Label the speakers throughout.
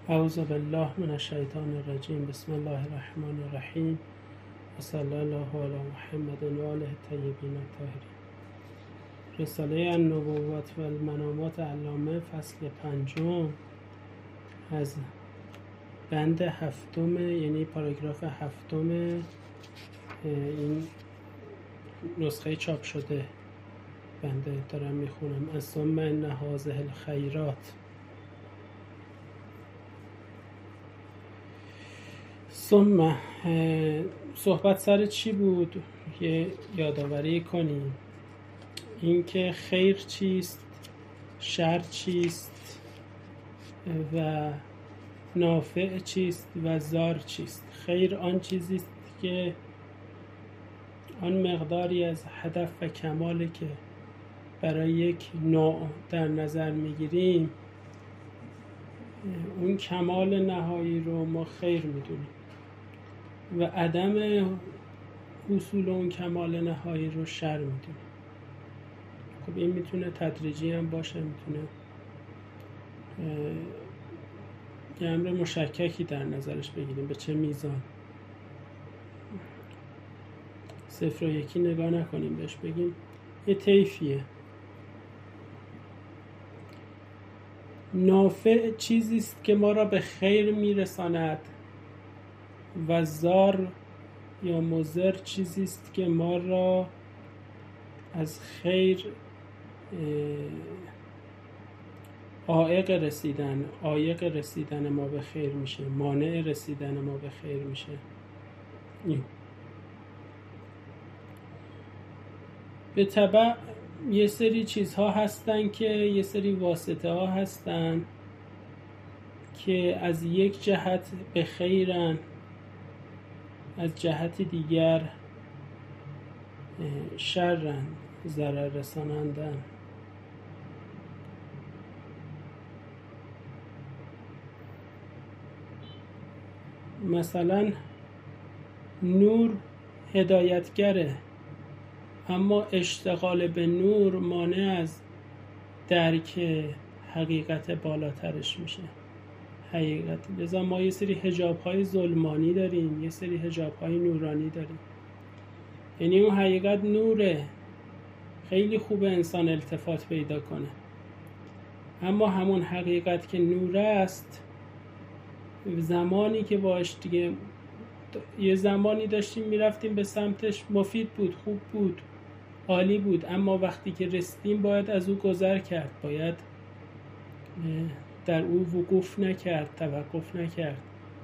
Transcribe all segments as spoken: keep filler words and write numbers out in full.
Speaker 1: اعوذ بالله من الشیطان الرجیم. بسم الله الرحمن الرحیم و صلی الله علی محمد و آله الطیبین الطاهرین. رساله النبوات و المنامات علامه فصل پنجم از بند هفتم، یعنی پاراگراف هفتم این نسخه چاپ شده بنده دارم میخونم. از ثم ان هذه الخیرات. ثم صحبت سر چی بود؟ یه یادآوری کنیم. اینکه خیر چیست، شر چیست و نافع چیست و ضار چیست. خیر آن چیزی است که آن مقداری از هدف و کمالی که برای یک نوع در نظر میگیریم، اون کمال نهایی رو ما خیر میدونیم و عدم حصول اون کمال نهایی رو شر میدونیم. خب این میتونه تدریجی هم باشه، میتونه یه امر مشککی در نظرش بگیریم. به چه میزان؟ صفر و یکی نگاه نکنیم بهش، بگیم یه طیفیه. نافع چیزی است که ما را به خیر میرساند و ضار یا مضر چیزی است که ما را از خیر عائق رسیدن عائق رسیدن ما به خیر میشه، مانع رسیدن ما به خیر میشه. این به تبع یه سری چیزها هستن که یه سری واسطه ها هستن که از یک جهت به خیرن، از جهت دیگر شرن، ضرر رسانندن. مثلا نور هدایتگره، اما اشتغال به نور مانع از درک حقیقت بالاترش میشه. حقیقت لذا ما یه سری حجاب‌های ظلمانی داریم، یه سری حجاب‌های نورانی داریم. یعنی اون حقیقت نوره، خیلی خوبه انسان التفات پیدا کنه، اما همون حقیقت که نور است، زمانی که باش دیگه یه زمانی داشتیم میرفتیم به سمتش، مفید بود، خوب بود، عالی بود، اما وقتی که رسیدیم باید از او گذر کرد، باید در او وقوف نکرد، توقف نکرد.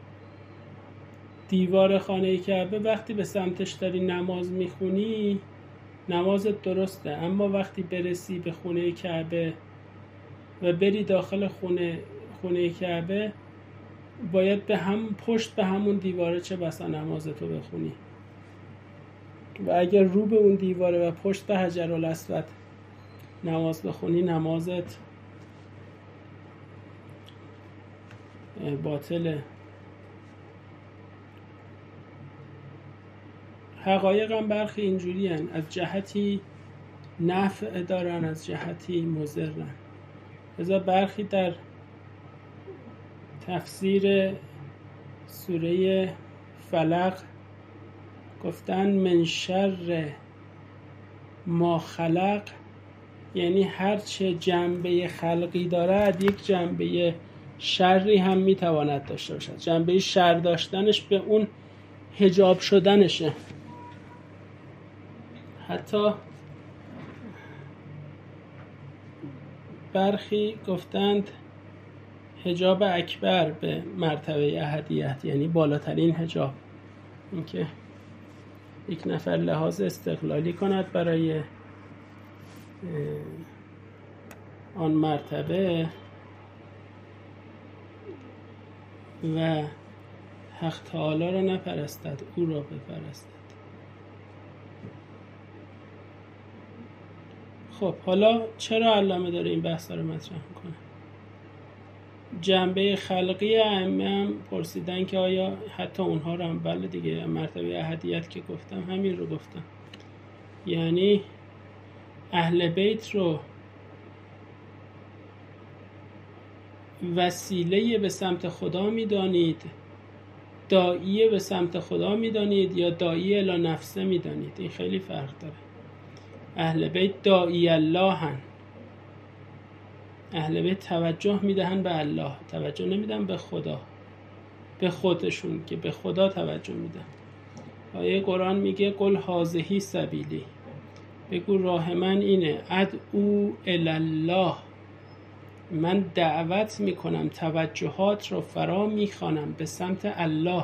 Speaker 1: دیوار خانه کعبه وقتی به سمتش داری نماز میخونی، نمازت درسته، اما وقتی برسی به خونه کعبه و بری داخل خونه خونه کعبه، باید به هم پشت به همون دیواره چه بسا نمازتو بخونی. و اگر رو به اون دیواره و پشت به حجرالاسود نماز بخونی، نمازت باطله. حقایق هم برخی اینجوری هن. از جهتی نفع دارن، از جهتی مضرن. لذا برخی در تفسیر سوره فلق گفتن من شر ما خلق، یعنی هرچه جنبه خلقی دارد یک جنبه شری هم میتواند داشته باشد. جنبه شر داشتنش به اون حجاب شدنشه. حتی برخی گفتند حجاب اکبر به مرتبه احدیت، یعنی بالاترین حجاب، اینکه یک نفر لحاظ استقلالی کند برای آن مرتبه و حق تعالی را نپرستد، او را بپرستد. خب حالا چرا علامه داره این بحث رو مطرح میکنه؟ جنبه خلقی ائمه هم پرسیدن که آیا حتی اونها رو هم، بله دیگه، مرتبه احدیت که گفتم همین رو گفتم، یعنی اهل بیت رو وسیله به سمت خدا میدانید، داعیه به سمت خدا میدانید یا داعیه الی نفسه میدانید. این خیلی فرق داره. اهل بیت داعی الله هن. اهل بیت توجه میدهن به الله، توجه نمیدن به خدا، به خودشون که به خدا توجه میدن. آیه قرآن میگه قل هذه سبیلی، بگو راه من اینه، ادعو الی الله، من دعوت میکنم، توجهات رو فرا میخوانم به سمت الله.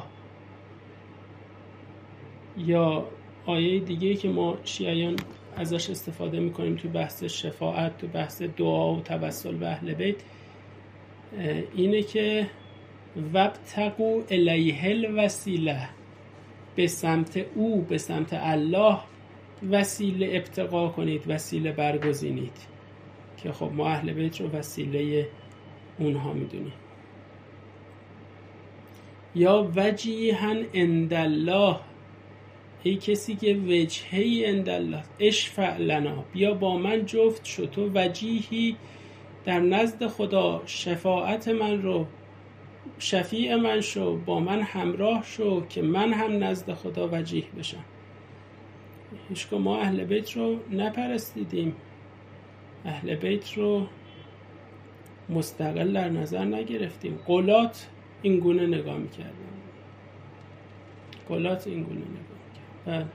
Speaker 1: یا آیه دیگه که ما شیعیان ازش استفاده میکنیم تو بحث شفاعت، تو بحث دعا و توسل به اهل بیت، اینه که وابتغوا الیه الوسیله، به سمت او، به سمت الله وسیله ابتغا کنید، وسیله برگزینید. که خب ما اهل بیت رو وسیله اونها میدونیم. یا وجیها عند الله، ای کسی که وجهی عند الله، اشفع لنا، بیا با من جفت شو، تو وجیهی در نزد خدا، شفاعت من رو، شفیع من شو، با من همراه شو که من هم نزد خدا وجیه بشم. هیچکه ما اهل بیت رو نپرستیدیم، اهل بیت رو مستقل در نظر نگرفتیم. قلات این گونه نگاه میکردن، قلات این گونه نگاه میکردن.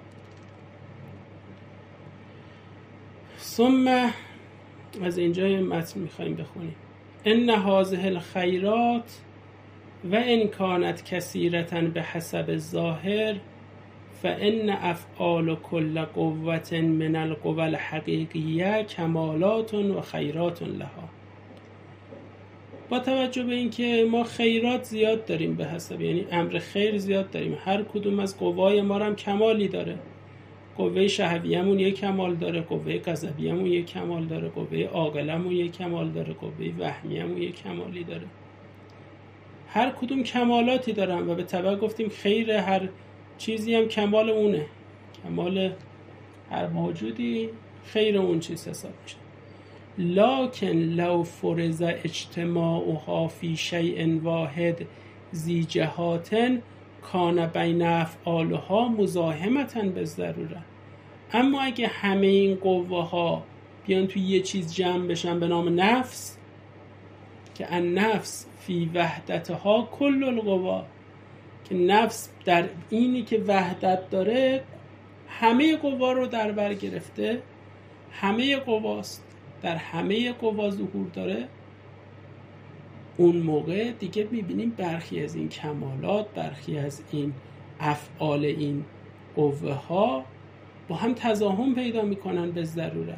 Speaker 1: ثم از اینجای متن میخواییم بخونیم. ان هذه الخیرات و ان کانت کثیرة بحسب الظاهر فان افعال کل قوة من القوى الحقیقیه کمالات و خیرات لها. با توجه به اینکه ما خیرات زیاد داریم، به حسب یعنی امر خیر زیاد داریم، هر کدوم از قوای ما هم کمالی داره. قوه شهویه‌مون یک کمال داره، قوه غضبیه‌مون یک کمال داره، قوه عاقله‌مون یک کمال داره، قوه وهمیه‌مون یک کمالی داره. هر کدوم کمالاتی دارن و به تبع گفتیم خیر هر چیزی هم کمال اونه، کمال هر موجودی خیر اون چیز حساب میشه. لکن لو فرض اجتماعها فی شیء واحد ذی جهات کان بین افعالها مزاحمة بالضروره. اما اگه همه این قوه ها بیان توی یه چیز جمع بشن به نام نفس، که النفس فی وحدتها کل القوا، که نفس در اینی که وحدت داره همه قوا رو در بر گرفته، همه قواست، در همه قوا ظهور داره، اون موقع دیگه میبینیم برخی از این کمالات، برخی از این افعال این قوه ها با هم تزاحم پیدا میکنن به ضروره.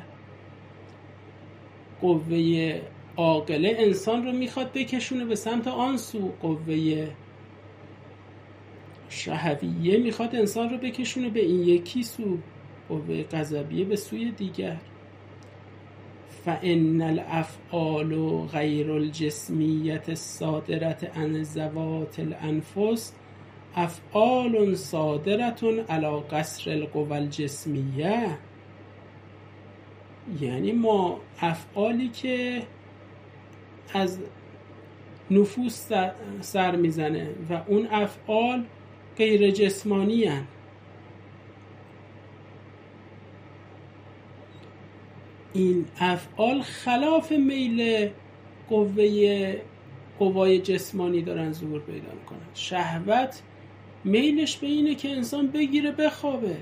Speaker 1: قوه عاقله انسان رو میخواد بکشونه به سمت آن سو، قوه شهویه میخواد انسان رو بکشونه به این یکی سو، قوه غضبیه به سوی دیگر. فإن الافعال غیر الجسمیت الصادرة عن ذوات الانفس افعال صادرة علی قصر القوى الجسمیه. یعنی ما افعالی که از نفوس سر میزنه و اون افعال غیر جسمانی هن. این افعال خلاف میل قوه قوای جسمانی دارن ظهور پیدا میکنن. شهوت میلش به اینه که انسان بگیره بخوابه.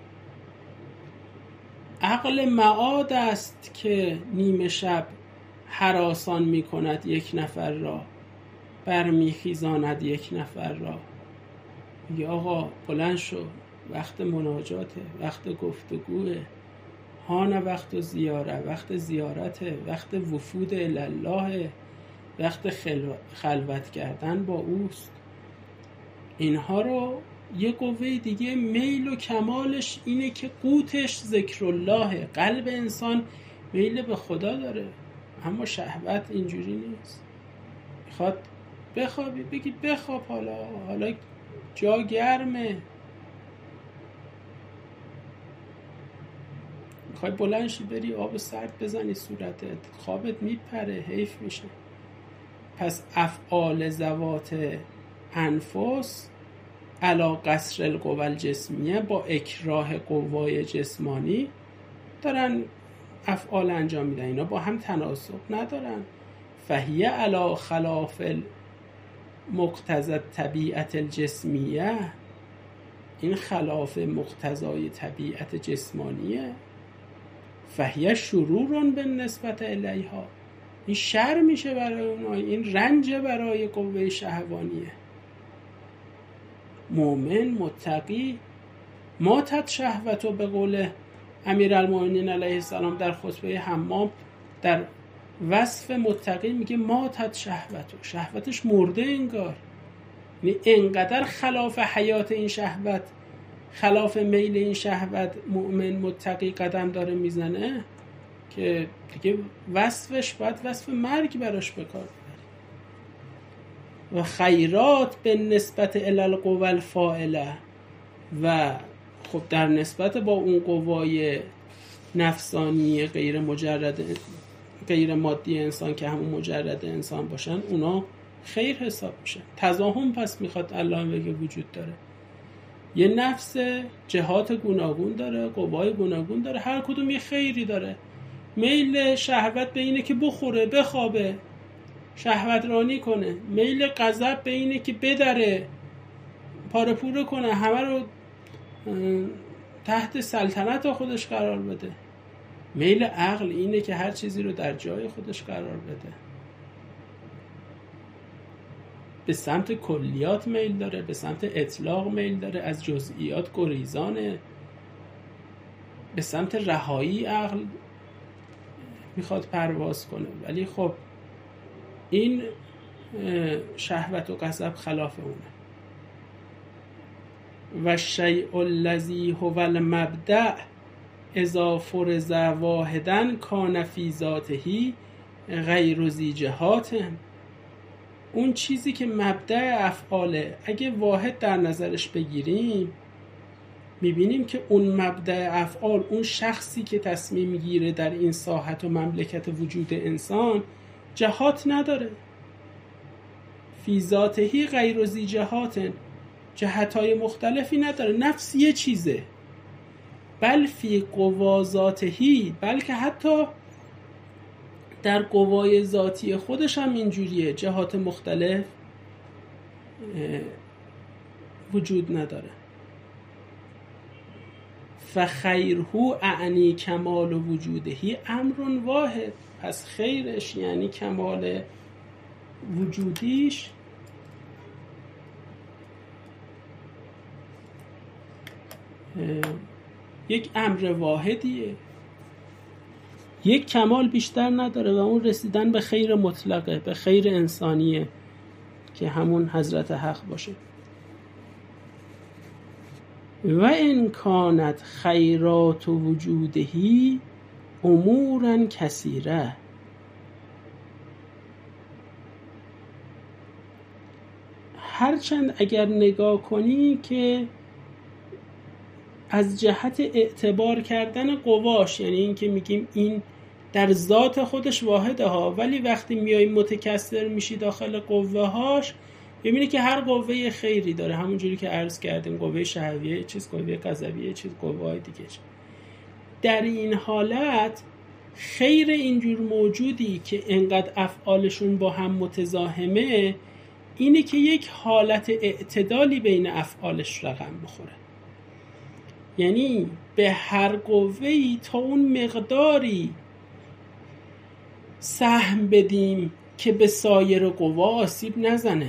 Speaker 1: عقل معاد است که نیمه شب هراسان میکند یک نفر را، برمیخیزاند یک نفر را. یا آقا بلند شو، وقت مناجاته، وقت گفتگوه، هان وقت زیاره، وقت زیارته، وقت وفود الله، وقت خلوت کردن با اوست. اینها رو یه قوه دیگه میل و کمالش اینه که قوتش ذکر الله، قلب انسان میل به خدا داره. اما شهوت اینجوری نیست، میخواد بخوابی بگی بخواب، حالا حالا جا گرمه، میخوای بلند شی بری آب سرد بزنی صورتت، خوابت میپره، حیف میشه. پس افعال ذوات انفس علا قصر القوى الجسمیه، با اکراه قوای جسمانی دارن افعال انجام میدن، اینا با هم تناسب ندارن. فهیه علا خلاف مقتضی طبیعت الجسمیه، این خلاف مقتضای طبیعت جسمانیه. فهیه شرورون به نسبت الیها، این شر میشه برای اونها، این رنج برای قوه شهوانیه. مؤمن متقی ماتت شهوتو، به قول امیرالمؤمنین علیه السلام در خطبه حمام در وصف متقی میگه ماتت شهوتو، شهوتش مرده انگار، یعنی انقدر خلاف حیات این شهوت، خلاف میل این شهوت مؤمن متقی قدم داره میزنه که دیگه وصفش باید وصف مرگ براش بکار ببری. و خیرات به نسبت الالقوى الفاعله، و خب در نسبت با اون قوای نفسانی غیر مجرد غیر مادی انسان که همون مجرد انسان باشن، اونا خیر حساب میشن. تزاهم پس میخواد الله بگه وجود داره، یه نفس جهات گوناگون داره، قوای گوناگون داره، هر کدوم یه خیری داره. میل شهوت به اینه که بخوره بخوابه شهوت رانی کنه، میل غضب به اینه که بدره پاره پوره کنه، همه رو تحت سلطنت خودش قرار بده. میل عقل اینه که هر چیزی رو در جای خودش قرار بده. به سمت کلیات میل داره، به سمت اطلاق میل داره، از جزئیات گریزانه، به سمت رهایی عقل میخواد پرواز کنه. ولی خب این شهوت و غضب خلاف اونه. و شیء الذی هو المبدأ اذا فرض واحدا کان فی ذاته غیر ذی جهات، اون چیزی که مبدأ افعاله اگه واحد در نظرش بگیریم میبینیم که اون مبدأ افعال، اون شخصی که تصمیم میگیره در این ساحت و مملکت وجود انسان، جهات نداره. فی ذاته غیر ذی جهات، جهت‌های مختلفی نداره، نفس یه چیزه. بل فی قوا ذاتهی، بلکه حتی در قوای ذاتی خودش هم اینجوریه، جهات مختلف وجود نداره. فخیره اعنی کمال وجودهی امر واحد، پس خیرش یعنی کمال وجودیش یک امر واحدیه، یک کمال بیشتر نداره و اون رسیدن به خیر مطلقه، به خیر انسانیه که همون حضرت حق باشه. و ان کانت خیرات وجودهی امورا کثیره، هرچند اگر نگاه کنی که از جهت اعتبار کردن قواش، یعنی این که میگیم این در ذات خودش واحده ها، ولی وقتی میای متکثر میشی داخل قوه هاش ببینی که هر قوه خیری داره، همونجوری که عرض کردیم قوه شهویه چیز، قوه غضبیه چیز، قوه های دیگه. در این حالت خیر اینجور موجودی که انقدر افعالشون با هم متزاحمه اینه که یک حالت اعتدالی بین افعالش رقم بخوره، یعنی به هر قوه‌ای تا اون مقداری سهم بدیم که به سایر قوا آسیب نزنه.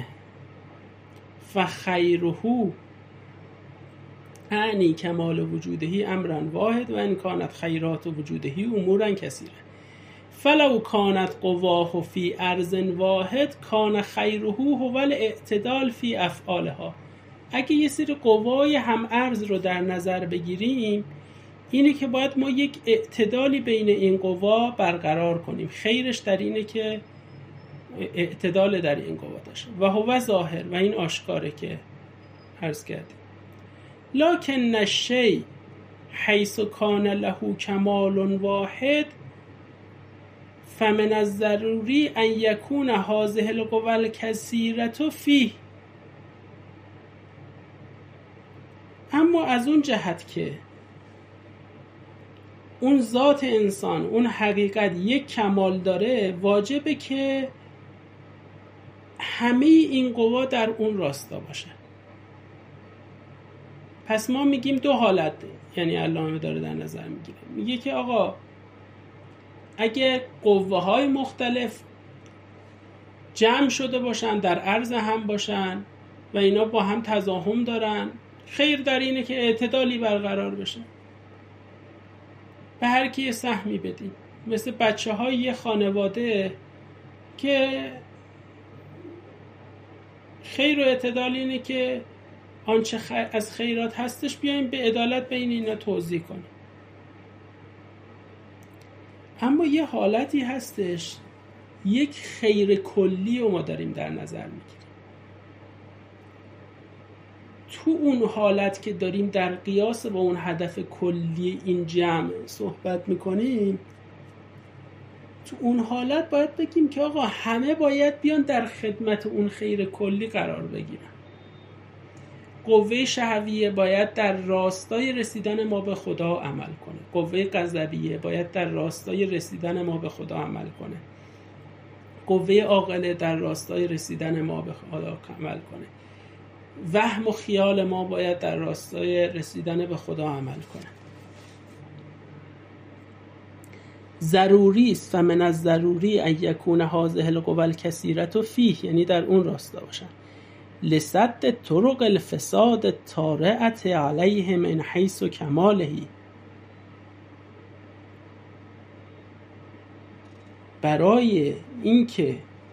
Speaker 1: فخیره اعنی کمال وجودهی امرا واحد و ان کانت خیرات وجودهی امورا کثیره. فلو کانت قواه فی ارض واحد کان خیره هو الاعتدال فی افعالها. اگه یه سری قوای هم ارز رو در نظر بگیریم اینه که باید ما یک اعتدالی بین این قوا برقرار کنیم. خیرش در اینه که اعتدال در این قوا داشت. و هو ظاهر، و این آشکاره که عرض کردیم. لکن الشیء حیث کان له کمال واحد فمن الضروری ان یکون هذه القوى الکثیرة فیه. اما از اون جهت که اون ذات انسان، اون حقیقت یک کمال داره، واجبه که همه این قوا در اون راستا باشه. پس ما میگیم دو حالت، یعنی علامه داره در نظر میگیره، میگه که آقا اگه قوه های مختلف جمع شده باشن، در عرض هم باشن و اینا با هم تضاهم دارن، خیر در اینه که اعتدالی برقرار بشه، به هر کی یه سهمی بدیم. مثل بچه های یه خانواده که خیر و اعتدال اینه که آنچه خ... از خیرات هستش بیایم به عدالت بین اینا توزیع کنیم. اما یه حالتی هستش، یک خیر کلی رو ما داریم در نظر میگیریم. تو اون حالت که داریم در قیاس با اون هدف کلی این جمع صحبت میکنیم، تو اون حالت باید بگیم که آقا همه باید بیان در خدمت اون خیر کلی قرار بگیرن. قوه شهویه باید در راستای رسیدن ما به خدا عمل کنه، قوه غضبیه باید در راستای رسیدن ما به خدا عمل کنه، قوه عاقله در راستای رسیدن ما به خدا عمل کنه، وهم و خیال ما باید در راستای رسیدن به خدا عمل کنه. ضروری است، فمن الضروری ان یکون هذه القوى الکثیرة فیه، یعنی در اون راستا باشن. لسد طرق الفساد الطارئة علیه من حیث کماله، برای اینکه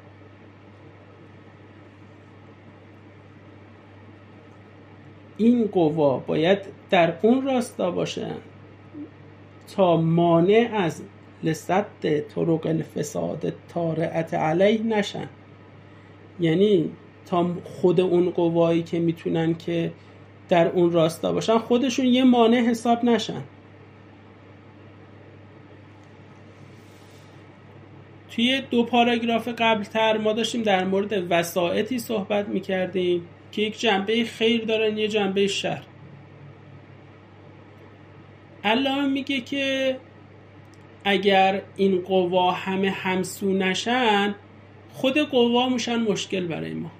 Speaker 1: این قوا باید در اون راستا باشن تا مانع از لسد طرق الفساد الطارئة علیه نشن، یعنی تا خود اون قوایی که میتونن که در اون راستا باشن خودشون یه مانع حساب نشن. توی دو پاراگراف قبل تر ما داشتیم در مورد وسائطی صحبت میکردیم که یک جنبه خیر دارن، یه جنبه شر. علامه میگه که اگر این قوا همه همسو نشن، خود قوا میشن مشکل برای ما.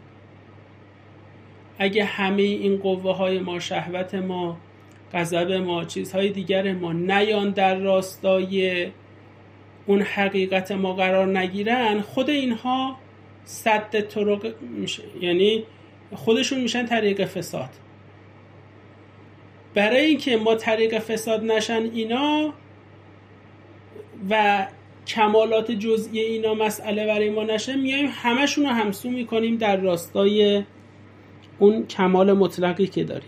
Speaker 1: اگه همه این قوه های ما، شهوت ما، غضب ما، چیزهای دیگر ما نیان در راستای اون حقیقت ما قرار نگیرن، خود اینها سد طرق میشه، یعنی خودشون میشن طریق فساد. برای اینکه ما طریق فساد نشن اینا و کمالات جزئی اینا مسئله برای ما نشه، میایم همشون رو همسو میکنیم در راستای اون کمال مطلقی که داریم.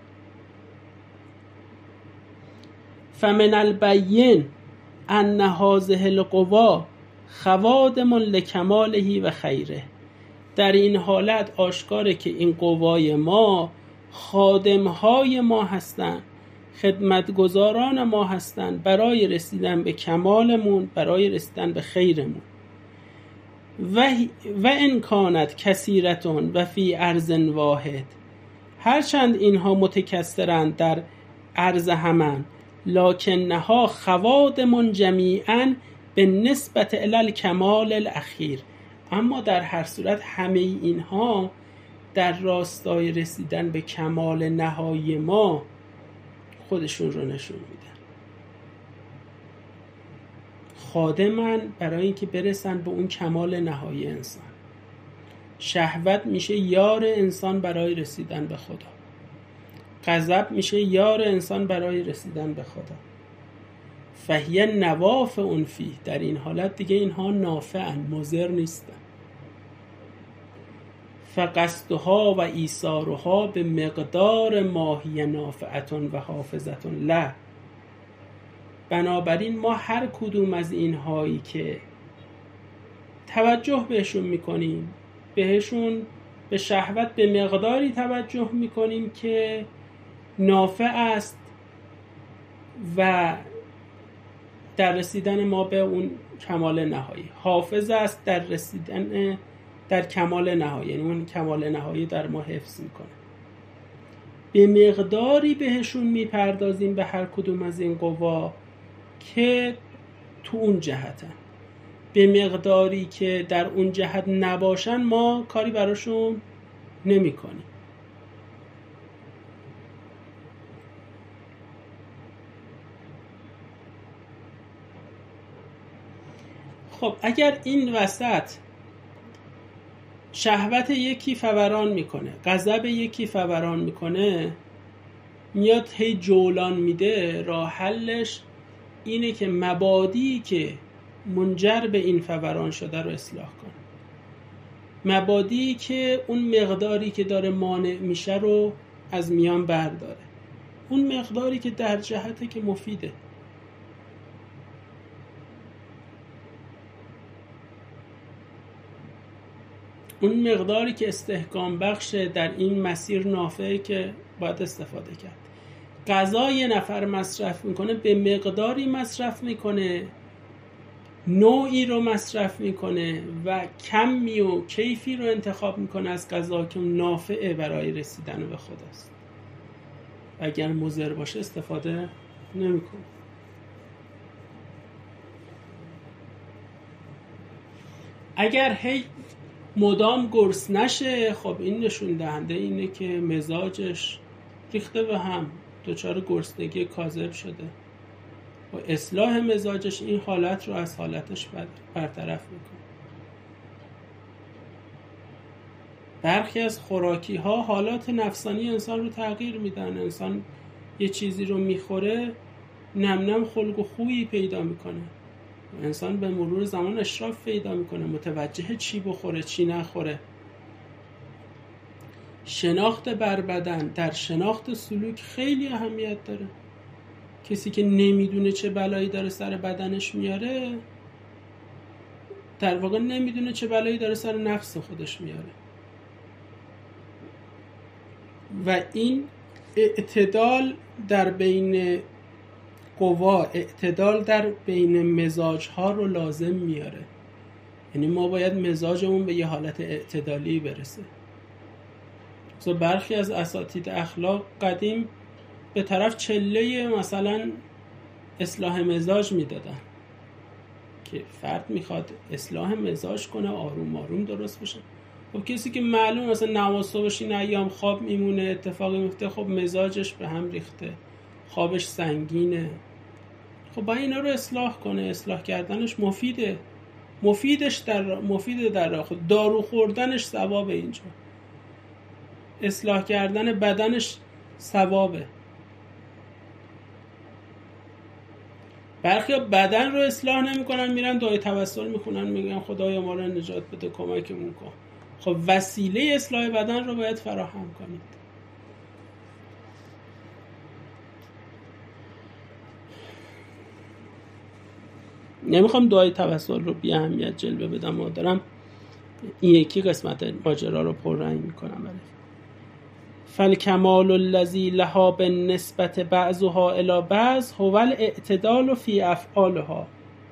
Speaker 1: فمن البین ان هذه القوا خوادم لکماله و خیره، در این حالت آشکاره که این قوای ما خادمهای ما هستند، خدمتگزاران ما هستند برای رسیدن به کمالمون، برای رسیدن به خیرمون. و و انکانت کثیرتون و فی ارض واحد، هرچند اینها متکثرند در ارض همان، لکنها خوادمون جمیعا به نسبت الی الکمال الاخیر، اما در هر صورت همه اینها در راستای رسیدن به کمال نهایی ما خودشون رو نشون میدن. خادمن برای اینکه برسن به اون کمال نهایی انسان. شهوت میشه یار انسان برای رسیدن به خدا، غضب میشه یار انسان برای رسیدن به خدا. فهیه نوافع اون فیه، در این حالت دیگه اینها نافعن، مضر نیستن. فقصدها و ایثارها به مقدار ماهی نافعتون و حافظتون له، بنابراین ما هر کدوم از اینهایی که توجه بهشون میکنیم، بهشون به شهوت به مقداری توجه میکنیم که نافع است و در رسیدن ما به اون کمال نهایی. حافظ است در رسیدن در کمال نهایی، یعنی اون کمال نهایی در ما حفظ میکنه. به مقداری بهشون میپردازیم به هر کدوم از این قوا که تو اون جهتن. به مقداری که در اون جهت نباشن ما کاری براشون نمی کنیم. خب اگر این وسط شهوت یکی فوران میکنه، غضب یکی فوران میکنه، میاد هی جولان میده، راه حلش اینه که مبادی که منجر به این فوران شده رو اصلاح کنه. مبادی که اون مقداری که داره مانع میشه رو از میان برداره. اون مقداری که در جهته که مفیده. اون مقداری که استحکام بخشه در این مسیر نافعه که باید استفاده کرد. غذا یه نفر مصرف میکنه، به مقداری مصرف میکنه، نوعی رو مصرف میکنه و کمی و کیفی رو انتخاب میکنه از غذا که نافعه برای رسیدن به خداست. اگر مضر باشه استفاده نمیکنه. اگر هی مدام گرس نشه، خب این نشون دهنده اینه که مزاجش ریخته به هم، دچار گرسنگی کاذب شده و اصلاح مزاجش این حالت رو از حالتش برطرف میکنه. برخی از خوراکی ها حالات نفسانی انسان رو تغییر میدن. انسان یه چیزی رو میخوره، نم نم خلق و خویی پیدا میکنه. انسان به مرور زمان اشراف پیدا میکنه، متوجه چی بخوره چی نخوره. شناخت بر بدن در شناخت سلوک خیلی اهمیت داره. کسی که نمیدونه چه بلایی داره سر بدنش میاره، در واقع نمیدونه چه بلایی داره سر نفس خودش میاره. و این اعتدال در بین قوا، اعتدال در بین مزاج ها رو لازم میاره. یعنی ما باید مزاجمون به یه حالت اعتدالی برسه. مثلا برخی از اساتید اخلاق قدیم به طرف چله مثلا اصلاح مزاج میدادن که فرد میخواد اصلاح مزاج کنه، آروم آروم درست بشه. خب کسی که معلوم مثلا نماز صبحش این ایام خواب میمونه، اتفاقی میفته، خب مزاجش به هم ریخته، خوابش سنگینه، خب باید اینا رو اصلاح کنه. اصلاح کردنش مفیده، مفیدش در مفیده در خود دارو خوردنش ثوابه. اینجا اصلاح کردن بدنش ثوابه. برخی بدن رو اصلاح نمی‌کنن، میرن دعای توسل میخونن، میگن خدایا ما رو نجات بده، کمکمون کن. خب وسیله اصلاح بدن رو باید فراهم کنید. نمیخوام دعای توسل رو بی اهمیت جلوه بدم، ما دارم این یکی قسمت ماجرا رو پررنگ میکنم. برای فالکمال الذی لها بالنسبت بعضها الی بعض هو الاعتدال فی افعالها.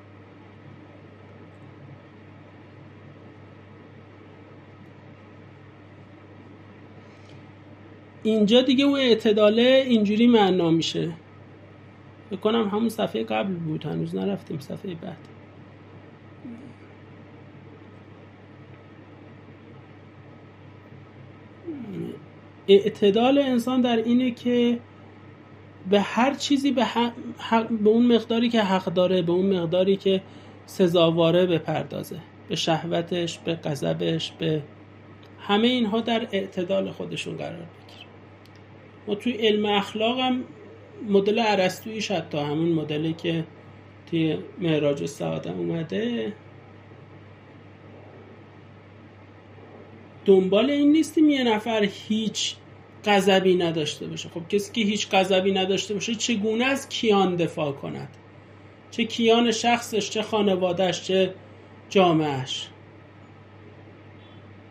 Speaker 1: اینجا دیگه اون اعتداله اینجوری معنا میشه، بکنم همون صفحه قبل بود، هنوز نرفتیم صفحه بعد. اعتدال انسان در اینه که به هر چیزی به, حق، به اون مقداری که حق داره، به اون مقداری که سزاواره بپردازه، به شهوتش، به غضبش، به همه اینها در اعتدال خودشون قرار بگیره. ما توی علم اخلاق هم مدل ارسطویی، حتی همون مدلی که توی معراج السعاده اومده، دنبال این نیستیم یه نفر هیچ غضبی نداشته باشه. خب کسی که هیچ غضبی نداشته باشه چگونه از کیان دفاع کند؟ چه کیان شخصش، چه خانوادهش، چه جامعهش.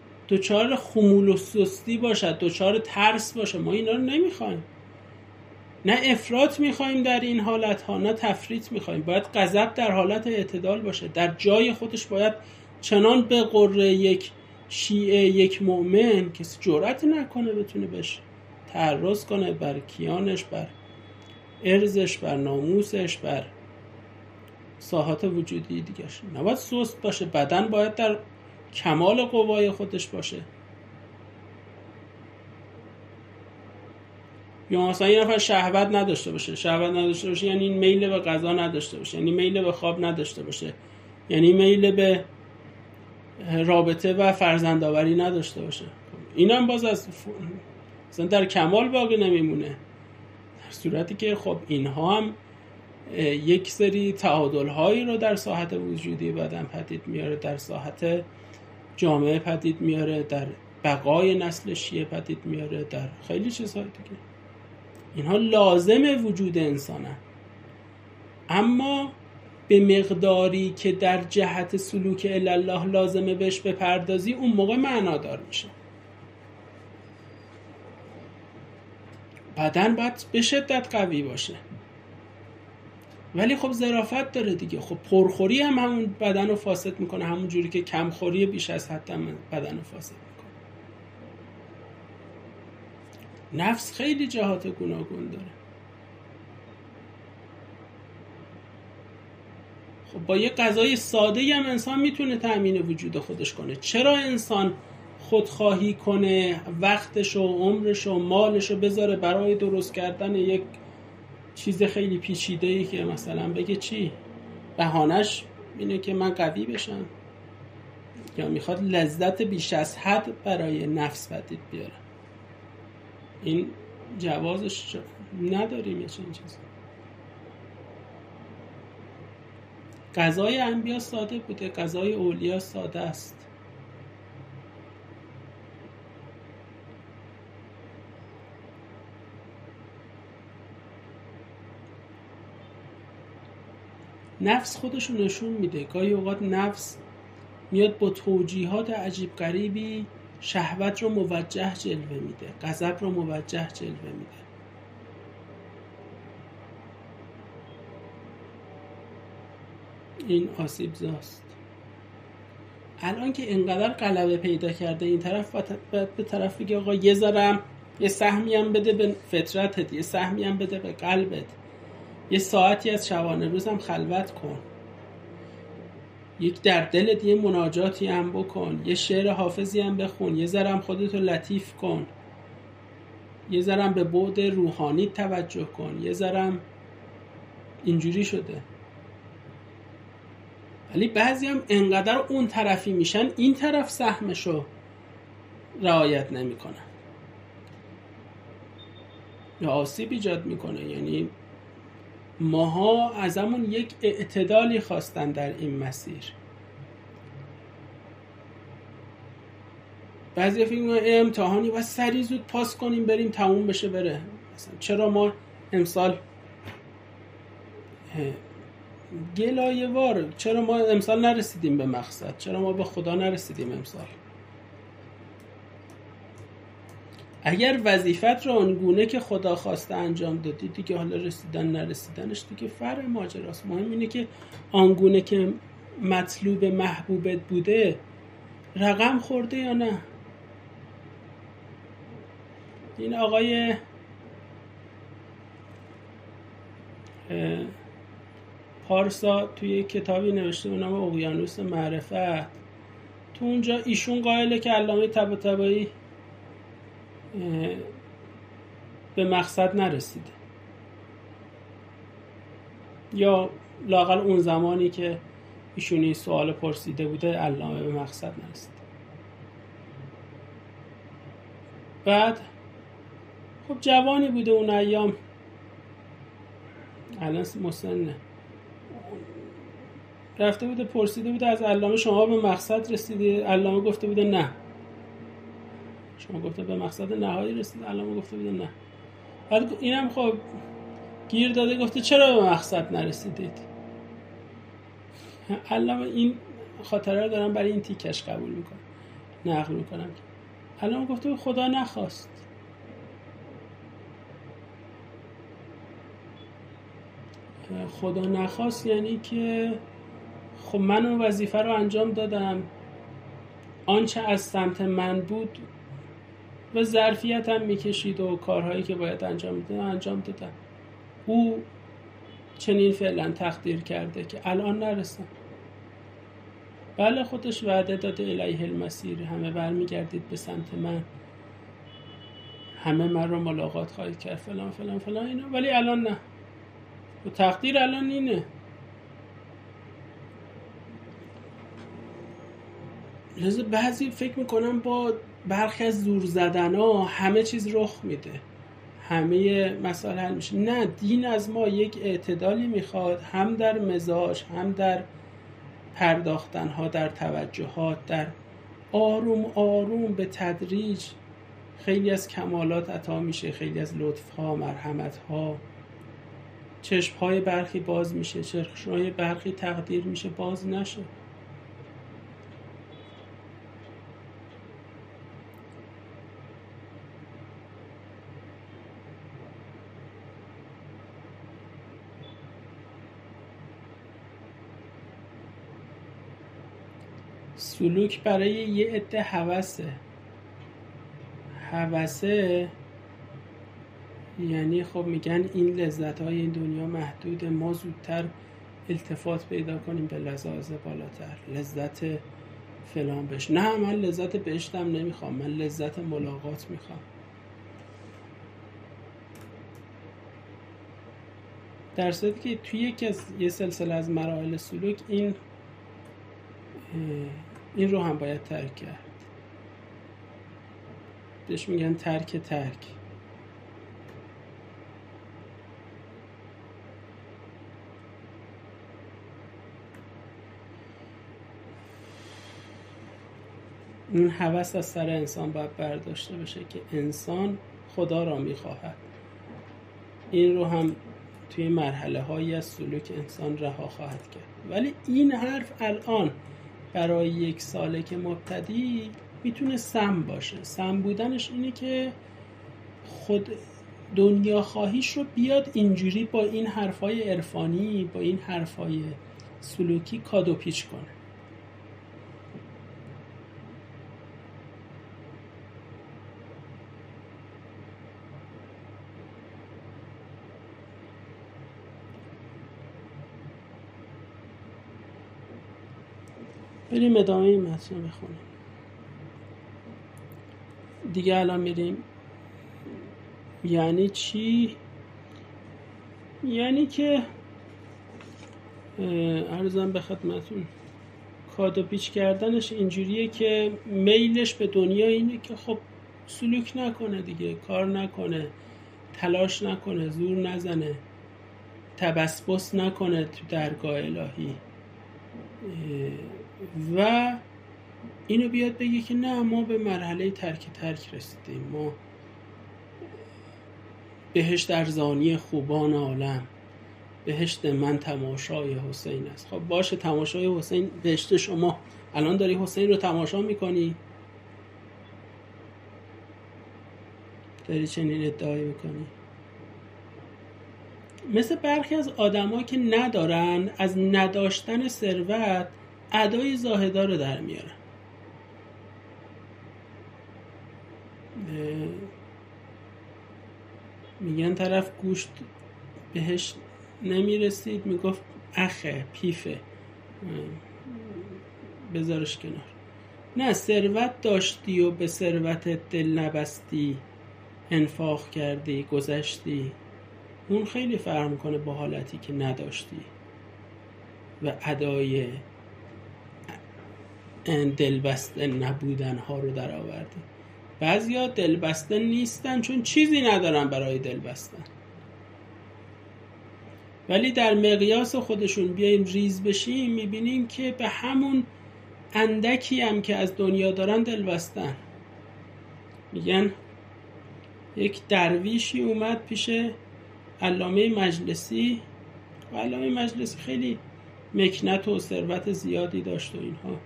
Speaker 1: دوچار خمول و سستی باشد، دوچار ترس باشه. ما اینا رو نمیخوایم. نه افراط میخوایم در این حالت ها، نه تفریط میخوایم. باید غضب در حالت اعتدال باشه، در جای خودش باید چنان به قره یک شیعه، یک مؤمن کسی جرأت نکنه بتونه بهش تعرض کنه، بر کیانش، بر ارزش، بر ناموسش، بر ساحات وجودی دیگرش. نباید سست باشه. بدن باید در کمال قوای خودش باشه. یا مثلا یه نفر شهوت نداشته باشه. شهوت نداشته باشه یعنی میل به غذا نداشته باشه، یعنی میل به خواب نداشته باشه، یعنی میل به رابطه و فرزندآوری نداشته باشه. این هم باز از مثلا در کمال باقی نمیمونه، در صورتی که خب اینها هم یک سری تعادل هایی رو در ساحت وجودی بدن پدید میاره، در ساحت جامعه پدید میاره، در بقای نسل شیعه پدید میاره، در خیلی چیزهای دیگه. اینها لازم وجود انسانه، اما به مقداری که در جهت سلوک الله لازمه بهش بپردازی اون موقع معنادار میشه. بدن باید به شدت قوی باشه، ولی خب ظرافت داره دیگه. خب پرخوری هم همون بدن رو فاسد میکنه، همون جوری که کمخوری بیش از حد هم بدن رو فاسد میکنه. نفس خیلی جهات گوناگون داره. خب با یه غذای ساده‌ای هم انسان میتونه تأمین وجود خودش کنه. چرا انسان خودخواهی کنه، وقتش و عمرش و مالش رو بذاره برای درست کردن یک چیز خیلی پیچیده‌ای که مثلا بگه چی؟ بهانش اینه که من قوی بشم، یا میخواد لذت بیش از حد برای نفس پدید بیاره. این جوازش نداریم. یه چنین چیزی. غذای انبیا ساده بوده، غذای اولیا ساده است. نفس خودشو نشون میده. گاهی اوقات نفس میاد با توجیهات عجیب غریبی شهوت رو موجه جلوه میده، غضب رو موجه جلوه میده. این آسیب زاست. الان که اینقدر غلبه پیدا کرده این طرف، باید به طرف بگه آقا یه ذرم یه سهمی هم بده به فطرتت، یه سهمی هم بده به قلبت، یه ساعتی از شبانه روزم خلوت کن، یک در دلت یه مناجاتی هم بکن، یه شعر حافظی هم بخون، یه ذرم خودتو لطیف کن، یه ذرم به بعد روحانی توجه کن، یه ذرم اینجوری شده. ولی بعضی هم انقدر اون طرفی میشن این طرف سهمشو رعایت نمی کنن یا آسیب ایجاد میکنه. یعنی ماها ازمون یک اعتدالی خواستن در این مسیر. بعضی فکر میکنن امتحانی و سریع زود پاس کنیم بریم تموم بشه بره. مثلا چرا ما امسال گلایه وار، چرا ما امسال نرسیدیم به مقصد، چرا ما به خدا نرسیدیم امسال؟ اگر وظیفت رو اونگونه که خدا خواسته انجام دادی دیگه، حالا رسیدن نرسیدنش دیگه فرع ماجراست. مهم اینه که آنگونه که مطلوب محبوبت بوده رقم خورده یا نه. این آقای پارسا توی کتابی نوشته به نام اقیانوس معرفت، تو اونجا ایشون قائله که علامه طباطبایی به مقصد نرسیده، یا لااقل اون زمانی که ایشون این سوال پرسیده بوده علامه به مقصد نرسیده. بعد خب جوانی بوده اون ایام، الان مسنه، رفته بوده پرسیده بوده از علامه شما به مقصد رسیدی؟ علامه گفته بوده نه. شما گفته به مقصد نهایی رسید؟ علامه گفته بوده نه. بعد اینم خب گیر داده گفته چرا به مقصد نرسیدید؟ علامه این خاطره رو دارم برای این تیکش قبول میکنم، نقل میکنم. علامه گفته خدا نخواست. خدا نخواست یعنی که خب من اون وظیفه رو انجام دادم، آنچه از سمت من بود و ظرفیتم میکشید و کارهایی که باید انجام میدادم انجام دادم. او چنین فعلا تقدیر کرده که الان نرسم. بله خودش وعده داده الیه المسیر، همه برمیگردید به سمت من، همه من رو ملاقات خواهید کرد فلان فلان فلان اینا، ولی الان نه. و تقدیر الان اینه. لذا بعضی فکر میکنم با برخی از زور زدن ها همه چیز رخ میده، همه مسائل حل میشه. نه، دین از ما یک اعتدالی میخواد، هم در مزاج، هم در پرداختن ها، در توجهات، در آروم آروم به تدریج خیلی از کمالات عطا میشه، خیلی از لطف ها، مرحمت ها، چشم های برخی باز میشه، چشم های برخی تقدیر میشه باز نشه. سلوک برای یه عده هوسه. هوسه یعنی خب میگن این لذت‌های این دنیا محدوده، ما زودتر التفات پیدا کنیم به لذاذ بالاتر، لذت فلان بهشت. نه، من لذت بهشتم نمیخوام، من لذت ملاقات میخوام. در صورتی که توی یکی از یه سلسله از مراحل سلوک این این رو هم باید ترک کرد. بهش میگن ترک ترک. این هوس از سر انسان باید برداشته بشه که انسان خدا را میخواهد. این رو هم توی مرحله هایی از سلوک انسان رها خواهد کرد. ولی این حرف الان برای یک سالک مبتدی میتونه سم باشه. سم بودنش اینه که خود دنیا خواهیش رو بیاد اینجوری با این حرفای عرفانی، با این حرفای سلوکی کادو پیچ کنه. بریم ادامه این متن رو بخونیم دیگه. الان میریم یعنی چی؟ یعنی که عرضم به خدمتون کادو پیچ کردنش اینجوریه که میلش به دنیا اینه که خب سلوک نکنه دیگه، کار نکنه، تلاش نکنه، زور نزنه، تبسبس نکنه تو درگاه الهی و اینو بیاد بگه که نه، ما به مرحله ترک ترک رسیدیم، ما بهشت ارزانی خوبان عالم، بهشت من تماشای حسین است. خب باشه، تماشای حسین بهشت شما. الان داری حسین رو تماشا میکنی؟ داری چنین ادعایی میکنی؟ مثل برخی از آدم‌ها که ندارن، از نداشتن ثروت ادای زاهدا رو در میارن. میگن طرف گوشت بهش نمیرسید، میگفت اخه پیفه بذارش کنار. نه، ثروت داشتی و به ثروتت دل نبستی، انفاق کردی، گذشتی، اون خیلی فرق میکنه با حالتی که نداشتی و ادای دلبسته نبودن ها رو در آوردی. بعضیا دلبسته نیستن چون چیزی ندارن برای دل بستن، ولی در مقیاس خودشون بیایم ریز بشیم میبینیم که به همون اندکی هم که از دنیا دارن دل بستن. میگن یک درویشی اومد پیش علامه مجلسی و علامه مجلسی خیلی مکنت و ثروت زیادی داشت و اینها.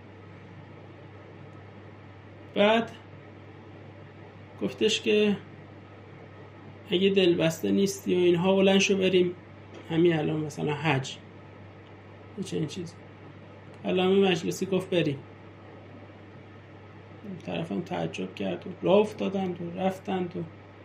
Speaker 1: بعد گفتش که اگه دلبسته نیستی و اینها بلند شو بریم همین الان مثلا حج چه این چیز علامه مجلسی گفت بریم، طرفم تعجب کرد و راه افتادند و رفتند و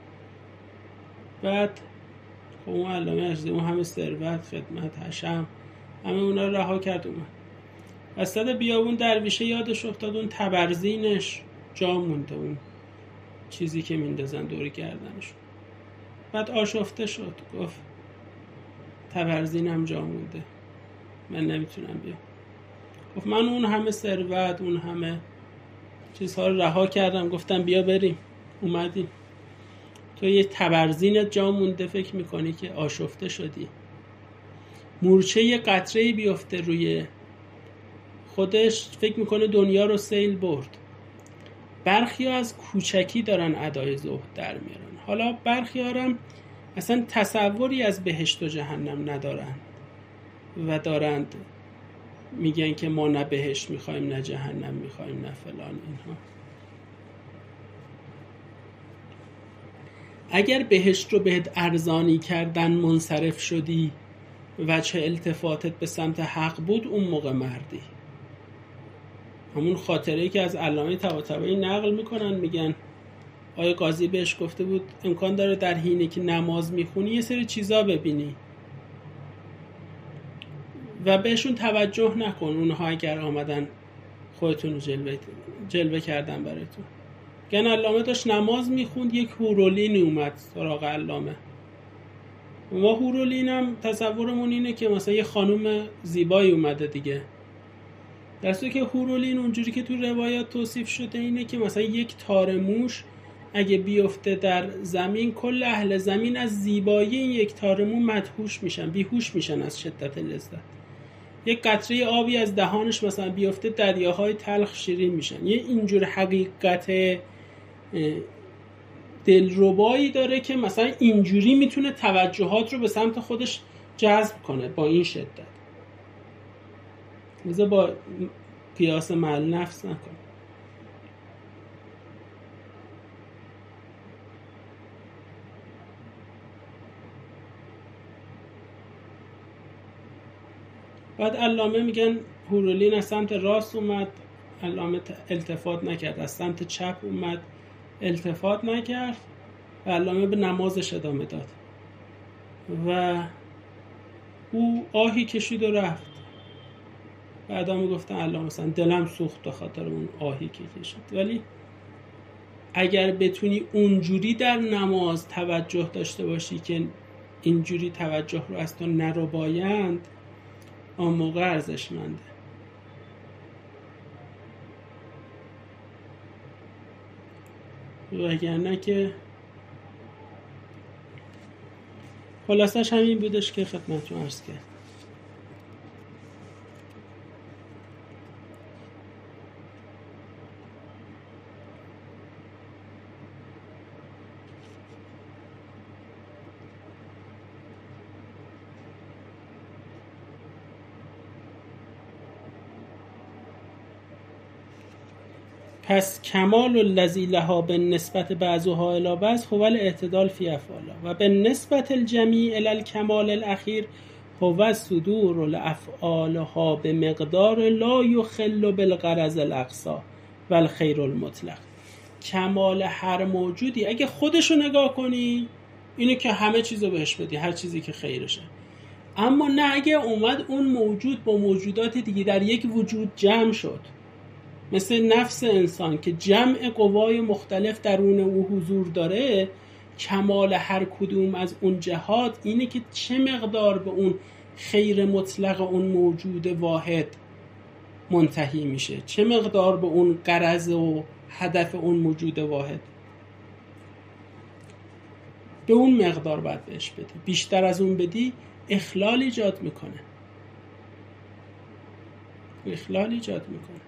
Speaker 1: بعد خب اون علامه مجلسی اون همه ثروت خدمت حشم همه اونا رو رها کرد اومد وسط بیابون. درویشه یادش افتاد اون تبرزینش جا مونده، اون چیزی که میندازن دور گردنش. بعد آشفته شد، گفت تبرزینم جا مونده، من نمیتونم بیام. گفت من اون همه ثروت اون همه چیزها رو رها کردم، گفتم بیا بریم، اومدیم. تو یه تبرزینت جا مونده فکر میکنی که آشفته شدی. مورچه یه قطره‌ای بیفته روی خودش فکر میکنه دنیا رو سیل برد. برخی‌ها از کوچکی دارن ادای زهد در میارن. حالا برخی‌ها هم اصلا تصوری از بهشت و جهنم ندارن و دارند میگن که ما نه بهشت میخوایم نه جهنم میخوایم نه فلان اینها. اگر بهشت رو بهت ارزانی کردن منصرف شدی وجه التفاتت به سمت حق بود، اون موقع مردی. همون خاطره‌ای که از علامه طباطبایی نقل میکنن، میگن آقای قاضی بهش گفته بود امکان داره در حینی که نماز میخونی یه سری چیزا ببینی و بهشون توجه نکن، اونها اگر آمدن خودتون رو جلوه, جلوه کردن براتون. گن علامه داشت نماز میخوند، یک هورولینی اومد سراغ علامه. ما هورولین هم تصورمون اینه که مثلا یه خانوم زیبایی اومده دیگه، در صورتی که هورولین اونجوری که تو روایات توصیف شده اینه که مثلا یک تار موش اگه بیفته در زمین، کل اهل زمین از زیبایی این یک تار مو مدهوش میشن، بیهوش میشن از شدت لذت. یک قطره آبی از دهانش مثلا بیفته دریاهای تلخ شیرین میشن. یه اینجور حقیقت دلربایی داره که مثلا اینجوری میتونه توجهات رو به سمت خودش جذب کنه با این شدت. لذا با قیاس مع نفس نکن. بعد علامه میگن هورولین از سمت راست اومد، علامه التفات نکرد، از سمت چپ اومد التفات نکرد و علامه به نمازش ادامه داد و او آهی کشید و رفت. بعدا میگفتن علامه مثلا دلم سوخت به خاطر اون آهی که کشید. ولی اگر بتونی اونجوری در نماز توجه داشته باشی که اینجوری توجه رو از تو نربایند، آن موقع ارزشمنده. وگرنه که خلاصش همین بودش که خدمتتون عرض کرد. پس کمال الذی لها به نسبت بعضها الی بعض هو الاعتدال فی افعالها و به نسبت الجمیع الی الکمال الاخیر هو الصدور لافعالها به مقدار لا یخل بالغرض الاقصی و الخیر المطلق. کمال هر موجودی اگه خودشو نگاه کنی اینه که همه چیزو بهش بدی، هر چیزی که خیرشه. اما نه، اگه اومد اون موجود با موجودات دیگه در یک وجود جمع شد، مثل نفس انسان که جمع قوای مختلف درون او حضور داره، کمال هر کدوم از اون جهات اینه که چه مقدار به اون خیر مطلق اون موجود واحد منتهی میشه، چه مقدار به اون غرض و هدف اون موجود واحد، به اون مقدار باید بهش بدی. بیشتر از اون بدی اخلال ایجاد میکنه، اخلال ایجاد میکنه.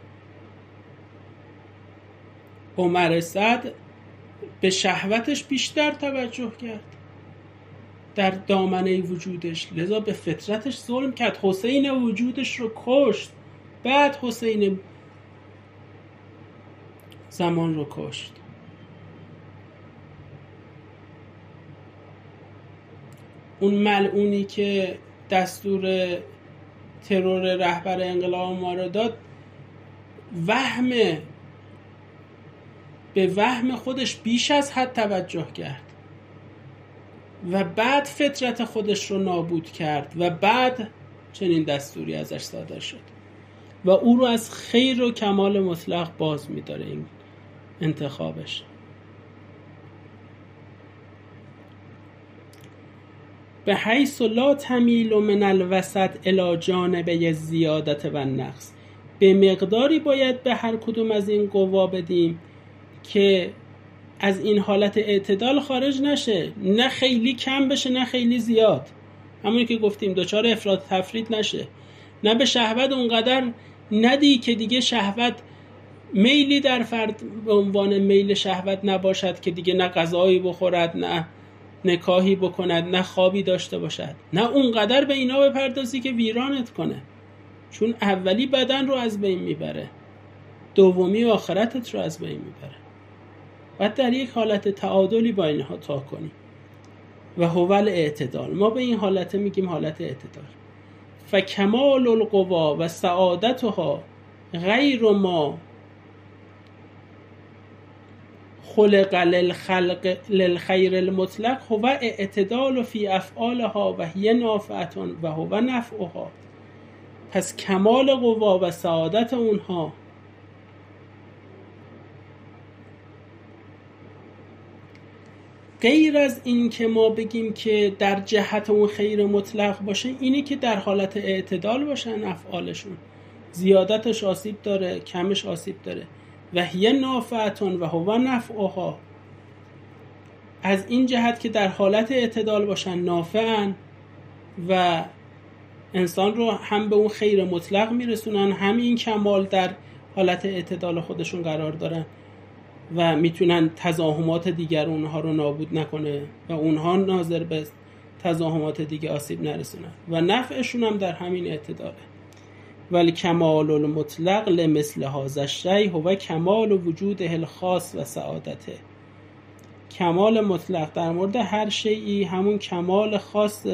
Speaker 1: عمر سعد به شهوتش بیشتر توجه کرد در دامنه وجودش، لذا به فطرتش ظلم کرد، حسین وجودش رو کشت، بعد حسین زمان رو کشت. اون ملعونی که دستور ترور رهبر انقلاب ما رو داد وهم به وهم خودش بیش از حد توجه کرد و بعد فطرت خودش رو نابود کرد و بعد چنین دستوری ازش صادر شد و او رو از خیر و کمال مطلق باز می‌داره این انتخابش. به حیث لا تمیل من الوسط الی جانبه الزیادت و النقص، به مقداری باید به هر کدوم از این قوا بدیم که از این حالت اعتدال خارج نشه، نه خیلی کم بشه نه خیلی زیاد، همونی که گفتیم دوچار افراط تفرید نشه، نه به شهوت اونقدر ندی که دیگه شهوت میلی در فرد به عنوان میل شهوت نباشد که دیگه نه غذایی بخورد، نه نکاحی بکند، نه خوابی داشته باشد، نه اونقدر به اینا بپردازی که ویرانت کنه، چون اولی بدن رو از بین میبره، دومی آخرتت رو از بین میبره. باید در یک حالت تعادلی با اینها تا کنی و هو الاعتدال. ما به این حالت میگیم حالت اعتدال. فکمال القوا و سعادتها غیر ما خلق للخلق للخیر المطلق هو اعتدال فی افعالها و هی نافعه و هو نفعها. پس کمال قوا و سعادت اونها غیر از این که ما بگیم که در جهت اون خیر مطلق باشه، اینی که در حالت اعتدال باشن افعالشون، زیادتش آسیب داره کمش آسیب داره. و هی نافعتون و هو نفعها، از این جهت که در حالت اعتدال باشن نافعن و انسان رو هم به اون خیر مطلق میرسونن، هم این کمال در حالت اعتدال خودشون قرار دارن و میتونن تزاحمات دیگر اونها رو نابود نکنه و اونها ناظر به تزاحمات دیگه آسیب نرسونن و نفعشون هم در همین اعتداله. ولی کمال المطلق لمثل هذا الشیء هو کمال وجوده الخاص و سعادته. کمال مطلق در مورد هر شیئی همون کمال خاص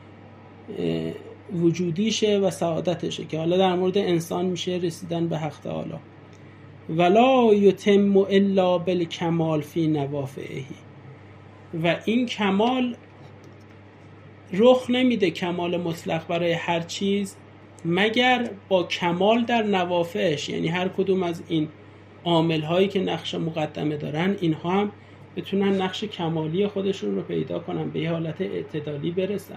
Speaker 1: وجودیشه و سعادتشه که حالا در مورد انسان میشه رسیدن به حق تعالی. ولا یتم الا بالکمال فی نوافعه، و این کمال رخ نمیده کمال مطلق برای هر چیز مگر با کمال در نوافعش، یعنی هر کدوم از این عامل هایی که نقش مقدمه دارن اینها هم بتونن نقش کمالی خودشون رو پیدا کنن، به یه حالت اعتدالی برسن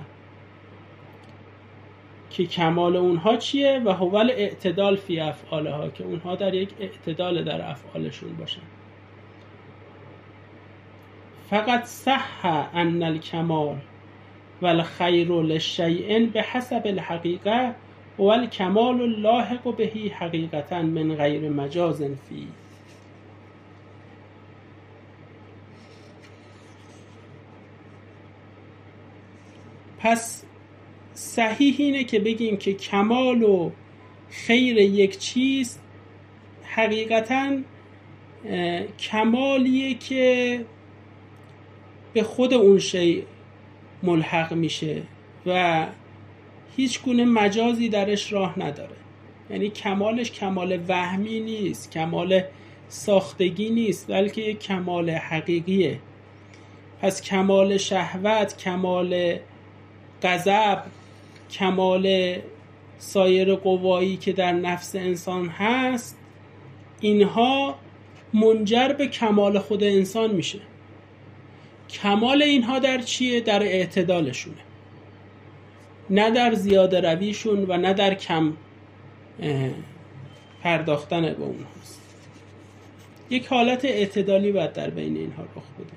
Speaker 1: که کمال اونها چیه؟ و هو الاعتدال فی افعالها، که اونها در یک اعتدال در افعالشون باشن. فقط صح ان الکمال والخیر للشیء بحسب الحقیقه و الکمال اللاحق به حقیقتا من غیر مجاز فی. پس صحیح اینه که بگیم که کمال و خیر یک چیز حقیقتاً کمالیه که به خود اون شی ملحق میشه و هیچ گونه مجازی درش راه نداره. یعنی کمالش کمال وهمی نیست، کمال ساختگی نیست، بلکه یک کمال حقیقیه. پس کمال شهوت، کمال غضب، کمال سایر قوایی که در نفس انسان هست، اینها منجر به کمال خود انسان میشه. کمال اینها در چیه؟ در اعتدالشونه، نه در زیاده رویشون و نه در کم پرداختن به اونهاست. یک حالت اعتدالی باید در بین اینها رخ بده.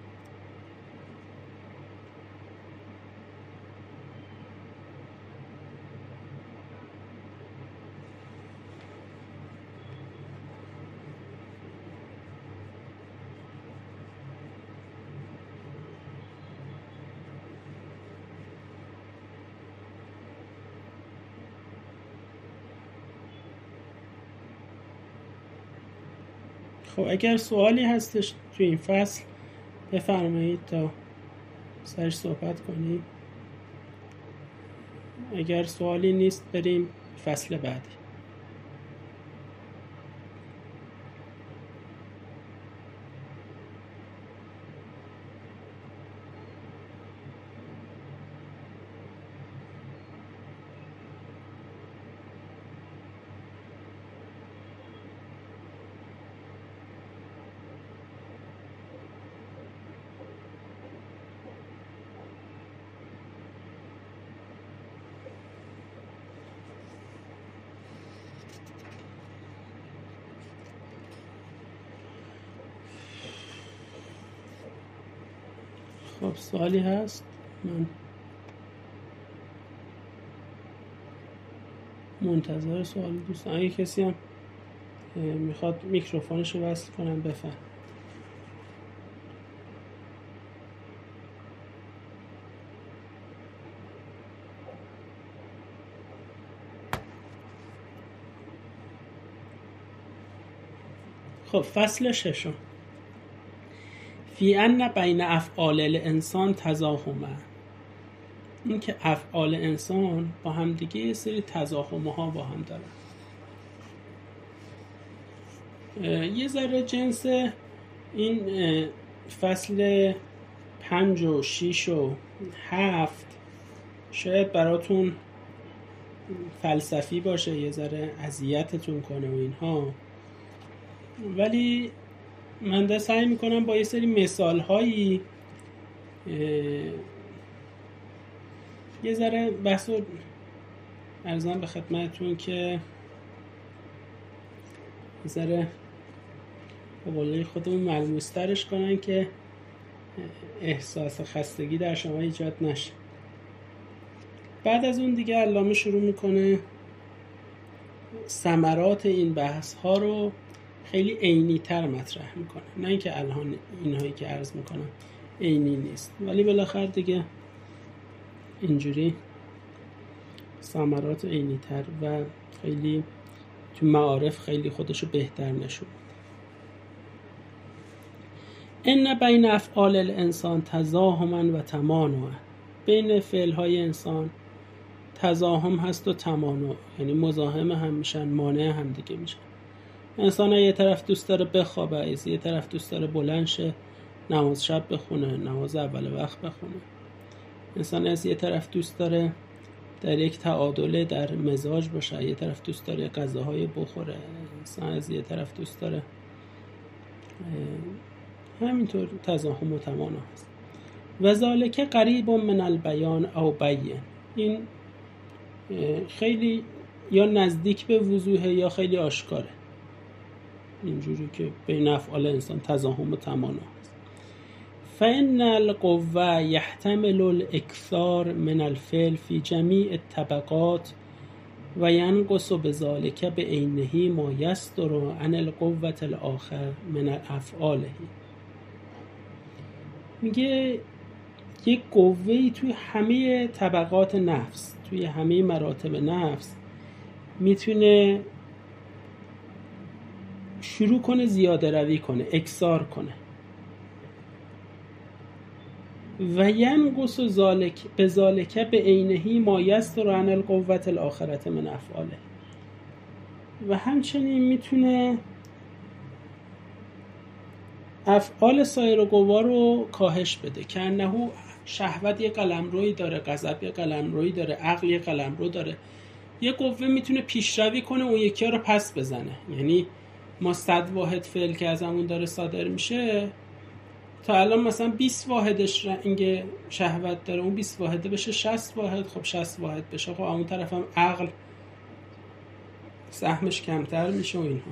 Speaker 1: خب اگر سوالی هستش تو این فصل بفرمایید تا سرش صحبت کنیم. اگر سوالی نیست بریم فصل بعدی. خب سوالی هست؟ من منتظر سوال دوستان. اگه کسی هم میخواد میکروفونش رو وصل کنم بفهم. خب فصل ششم. فی ان بین افعال الانسان تزاحما. این که افعال انسان با هم دیگه یه سری تزاحم ها با هم دارن. یه ذره جنس این فصل پنج و شیش و هفت شاید براتون فلسفی باشه، یه ذره اذیتتون کنه و اینها، ولی من ده سعی میکنم با یه سری مثال هایی یه ذره بحث رو عرضم به خدمتتون که یه ذره به قول خودمون ملموسترش کنن که احساس خستگی در شما ایجاد نشه. بعد از اون دیگه علامه شروع میکنه ثمرات این بحث ها رو خیلی عینی تر مطرح میکنه، نه اینکه الان اینهایی که عرض میکنم عینی نیست، ولی بالاخره دیگه اینجوری ثمرات عینی تر و خیلی تو معارف خیلی خودشو بهتر نشون. ان بین افعال الانسان تزاحما و تمانعا. بین فعل های انسان تزاحم هست و تمانع، یعنی مزاحم هم میشن، مانع هم دیگه میشن. انسان یه طرف دوست داره بخوابه، از یه طرف دوست داره بلند شه نماز شب بخونه، نماز اول وقت بخونه. انسان از یه طرف دوست داره در یک تعادل در مزاج باشه، یه طرف دوست داره غذاهای بخوره، انسان از یه طرف دوست داره همینطور تزاحم و تمانع هست. و ذالک قریب من البیان او بیان. این خیلی یا نزدیک به وضوحه یا خیلی آشکاره، اینجوری که بین افعال انسان تزاحم و تمانع هست. فإن القوة يحتمل الإكثار من الفعل في جميع الطبقات و ینقص بذلك بعینه ما یصدر عن القوة الآخر من افعاله. میگه یک قوه‌ای توی همه طبقات نفس، توی همه مراتب نفس میتونه شروع کنه زیاده روی کنه، اکثار کنه. و ینقص ذالک بذالک بعینه ما یصدر عن القوة الآخرة من افعاله. و همچنین میتونه افعال سایر قوا رو کاهش بده، که انه شهوت یه قلمرویی داره، غضب یه قلمرویی داره، عقل یه قلمرو داره. یه قوه میتونه پیشروی کنه اون یکی رو پس بزنه. یعنی ما صد واحد فعل که از همون داره صادر میشه، تا الان مثلا بیست واحدش رنگ شهوت داره، اون بیست واحده بشه شصت واحد، خب شصت واحد بشه، خب اون طرف هم عقل سهمش کمتر میشه و اینها.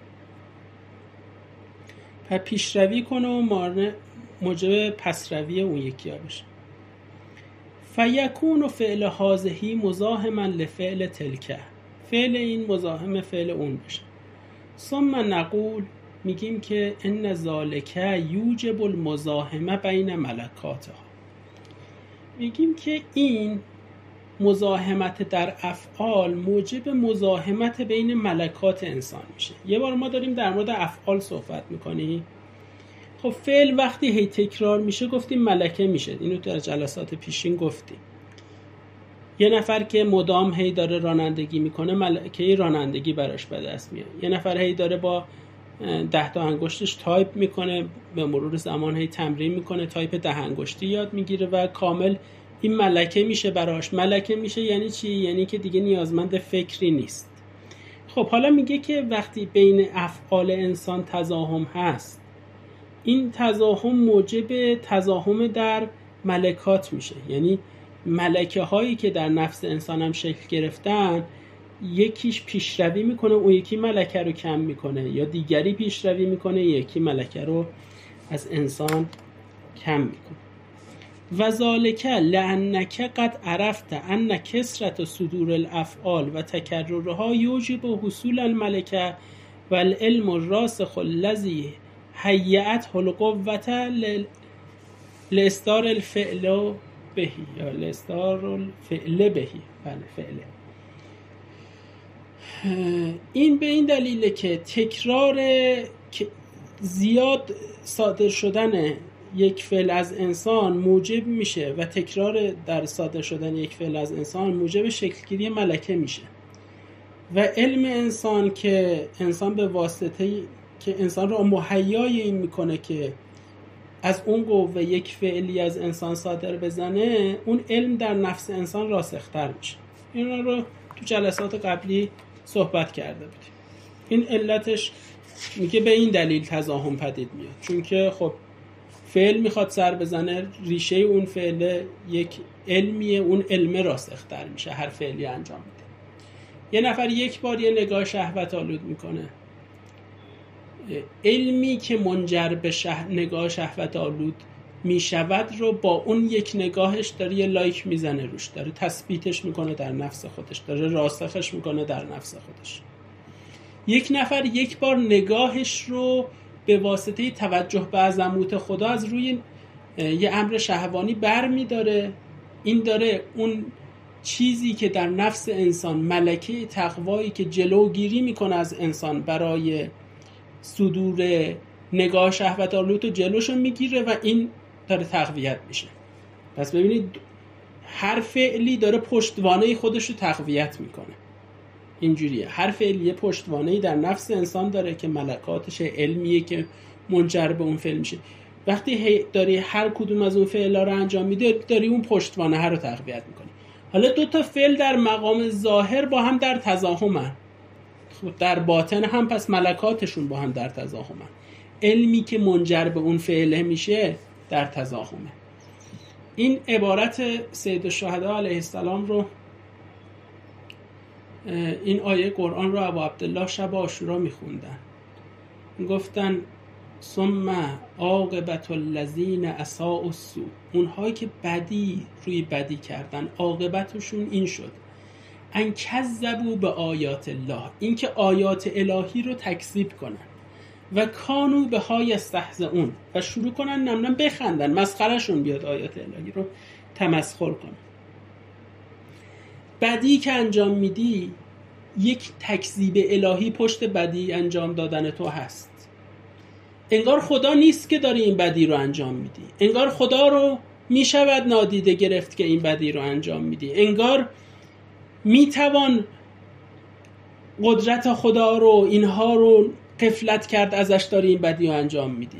Speaker 1: پس پیشروی کنه و مارنه موجب پسروی اون یکی ها بشه. فیکون فعل هازهی مزاحما لفعل تلکه. فعل این مزاحم فعل اون بشه. ثم نقول، میگیم که ان ذالک یوجب المزاحمه بین ملکاتها. میگیم که این مزاحمت در افعال موجب مزاحمت بین ملکات انسان میشه. یه بار ما داریم در مورد افعال صحبت میکنیم. خب فعل وقتی هی تکرار میشه گفتیم ملکه میشه، اینو در جلسات پیشین گفتیم. یه نفر که مدام هی داره رانندگی میکنه ملکه رانندگی براش به دست میاد. یه نفر هی داره با ده تا انگشتش تایپ میکنه، به مرور زمان هی تمرین میکنه، تایپ ده انگشتی یاد میگیره و کامل این ملکه میشه براش. ملکه میشه یعنی چی؟ یعنی که دیگه نیازمند فکری نیست. خب حالا میگه که وقتی بین افعال انسان تزاحم هست، این تزاحم موجب تزاحم در ملکات میشه. یعنی ملکه هایی که در نفس انسان هم شکل گرفتن، یکیش پیشروی میکنه اون یکی ملکه رو کم میکنه، یا دیگری پیشروی میکنه یکی ملکه رو از انسان کم میکنه. و ذالک لانک قد عرفت ان کثرت صدور الافعال و تکررها یوجب حصول الملکه و العلم الراسخ الذی هیأته القوة لاصدار الفعل بهی یا لاصدار الفعل بهی. بله فعله. این به این دلیله که تکرار زیاد صادر شدن یک فعل از انسان موجب میشه و تکرار در صادر شدن یک فعل از انسان موجب شکلگیری ملکه میشه. و علم انسان که انسان به واسطه که انسان را مهیای این میکنه که از اون قوه یک فعلی از انسان صادر بزنه، اون علم در نفس انسان راسختر میشه. این رو تو جلسات قبلی صحبت کرده بودیم. این علتش میگه به این دلیل تزاحم پدید میاد، چون که خب فعل میخواد سر بزنه، ریشه اون فعل یک علمیه، اون علم راسختر میشه هر فعلی انجام میده. یه نفر یک بار یه نگاه شهوت آلود میکنه، علمی که منجر به شه... نگاه شهوت آلود میشود رو با اون یک نگاهش داره یه لایک میزنه روش، داره تثبیتش میکنه در نفس خودش، داره راسخش میکنه در نفس خودش. یک نفر یک بار نگاهش رو به واسطه توجه به عظمت خدا از روی یه امر شهوانی بر میداره، این داره اون چیزی که در نفس انسان ملکه تقوایی که جلوگیری میکنه از انسان برای صدور نگاه شهوت آلود رو جلوشو میگیره و این داره تقویت میشه. پس ببینید هر فعلی داره پشتوانه خودش رو تقویت میکنه. اینجوریه، هر فعلی یه پشتوانه‌ای در نفس انسان داره که ملکاتش علمیه که منجر به اون فعل میشه. وقتی داری هر کدوم از اون فعلا رو انجام میده، داری اون پشتوانه ها رو تقویت میکنی. حالا دو تا فعل در مقام ظاهر با هم در تزاحمن، در باطن هم پس ملکاتشون با هم در تزاحمن. علمی که منجر به اون فعله میشه در تزاحمه. این عبارت سید الشهدا علیه السلام رو، این آیه قرآن رو ابو عبدالله شب عاشورا میخوندن، گفتن ثم عاقبت الذین اساءوا السوء، اونهایی که بدی روی بدی کردن عاقبتشون این شد ان کذبوا به آیات الله، این که آیات الهی رو تکذیب کنن، و کانوا بها یستهزئون، و شروع کنن نمنم بخندن، مسخرهشون بیاد آیات الهی رو تمسخر کنن. بدی که انجام میدی یک تکذیب الهی پشت بدی انجام دادن تو هست. انگار خدا نیست که داری این بدی رو انجام میدی، انگار خدا رو میشود نادیده گرفت که این بدی رو انجام میدی، انگار میتوان قدرت خدا رو اینها رو غفلت کرد ازش، داری این بدی رو انجام میدی.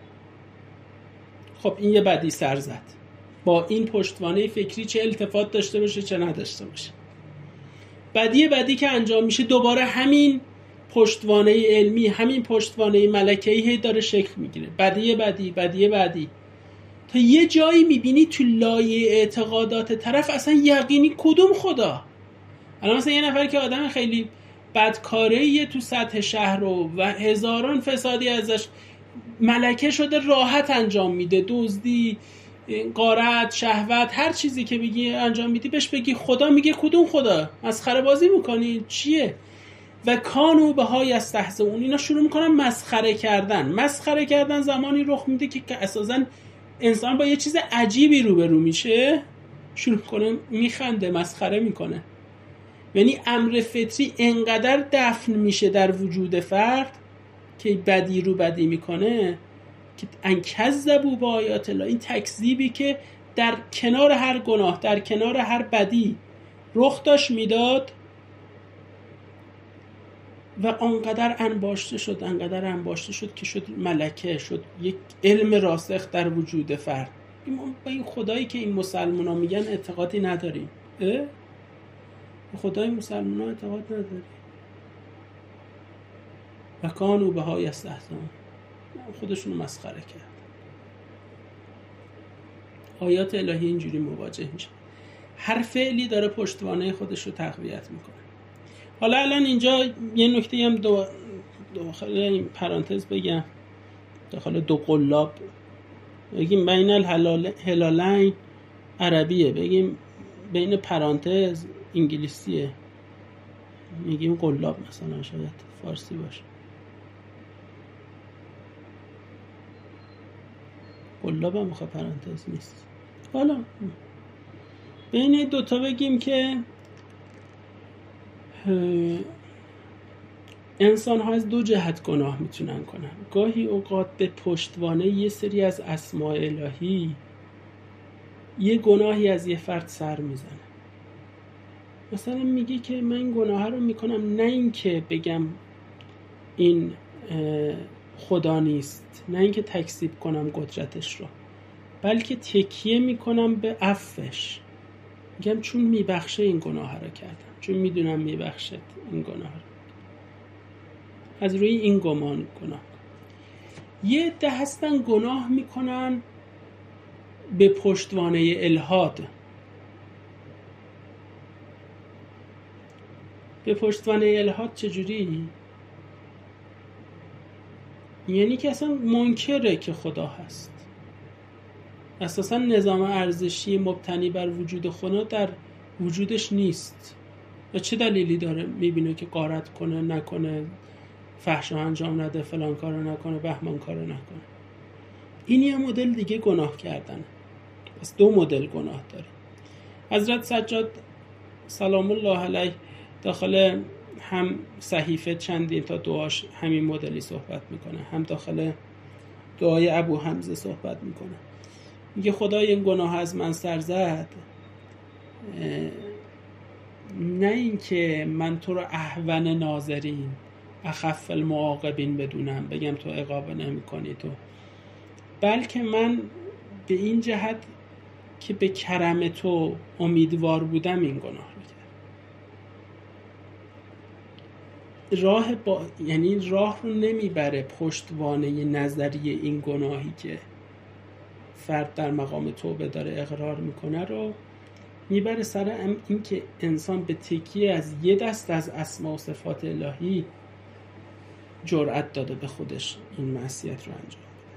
Speaker 1: خب این یه بدی سر زد، با این پشتوانه فکری چه التفات داشته باشه چه نداشته باشه. بدی بدی که انجام میشه دوباره همین پشتوانه علمی، همین پشتوانه ملکه‌ای داره شکل میگیره. بدی بدی بدی بدی تا یه جایی میبینی تو لایه اعتقادات طرف اصلا یقینی کدوم خدا. الان مثلا یه نفر که آدم خیلی بدکاره‌ایه تو سطح شهر رو و هزاران فسادی ازش ملکه شده راحت انجام میده، دزدی، غارت، شهوت، هر چیزی که بگی انجام میدی بهش بگی خدا، میگه کدوم خدا؟ مسخره بازی میکنی چیه؟ و کانوا بها یستهزئون، اینا شروع میکنن مسخره کردن. مسخره کردن زمانی رخ میده که اساسا انسان با یه چیز عجیبی روبرو میشه، شروع کنه میخنده، مسخره میکنه. یعنی امر فطری انقدر دفن میشه در وجود فرد که بدی رو بدی میکنه که ان کذبوا بآیات الله، این تکذیبی که در کنار هر گناه، در کنار هر بدی رخ داشت میداد و انقدر انباشته شد انقدر انباشته شد که شد ملکه، شد یک علم راسخ در وجود فرد. ما با این خدایی که این مسلمان ها میگن اعتقادی نداریم. اه؟ خدای مسلمان ها اعتقاد نداریم. و کانوا بها یستهزئون، خودشونو مسخره کرد. آیات الهی اینجوری مواجه میشه. هر فعلی داره پشتوانه خودش رو تقویت میکنه. حالا الان اینجا یه نکته هم دو داخل این پرانتز بگم، داخل دو قلاب بگیم بین الهلالین عربیه، بگیم بین پرانتز انگلیسیه، میگیم قلاب مثلا، شاید فارسی باشه. قلاب هم مخواه پرانتز نیست. حالا بین دوتا بگیم که انسان ها از دو جهت گناه میتونن کنن. گاهی اوقات به پشتوانه یه سری از اسماء الهی یه گناهی از یه فرد سر میزنه. مثلا میگی که من این گناه رو میکنم نه این که بگم این خدا نیست، نه این که تکذیب کنم قدرتش رو، بلکه تکیه میکنم به عفوش. میگم چون میبخشه این گناه رو کردم، چون میدونم میبخشد این گناه رو، از روی این گمان گناه. یه ده هستن گناه میکنن به پشتوانه الحاد. به پشتوانه الحاد چجوری؟ یعنی که اصلا منکره که خدا هست، اساسا نظام ارزشی مبتنی بر وجود خدا در وجودش نیست. و چه دلیلی داره میبینه که غارت کنه نکنه، فحشا انجام نده، فلان کارو نکنه، بهمان کارو نکنه؟ این یه مدل دیگه گناه کردن. پس دو مدل گناه داره. حضرت سجاد سلام الله علیه داخل هم صحیفه چندین تا دعاش همین مدلی صحبت میکنه، هم داخل دعای ابو حمزه صحبت میکنه. میگه خدای این گناه از من سر زد، نه این که من تو رو اهون ناظرین اخف المعاقبین بدونم، بگم تو عقاب نمی کنی تو، بلکه من به این جهت که به کرم تو امیدوار بودم این گناه رو کرد. راه با... یعنی راه رو نمیبره پشتوانه نظریه این گناهی که فرد در مقام توبه داره اقرار میکنه رو میبره سر این که انسان به تکیه از یه دست از اسما و صفات الهی جرأت داده به خودش این معصیت رو انجام بده.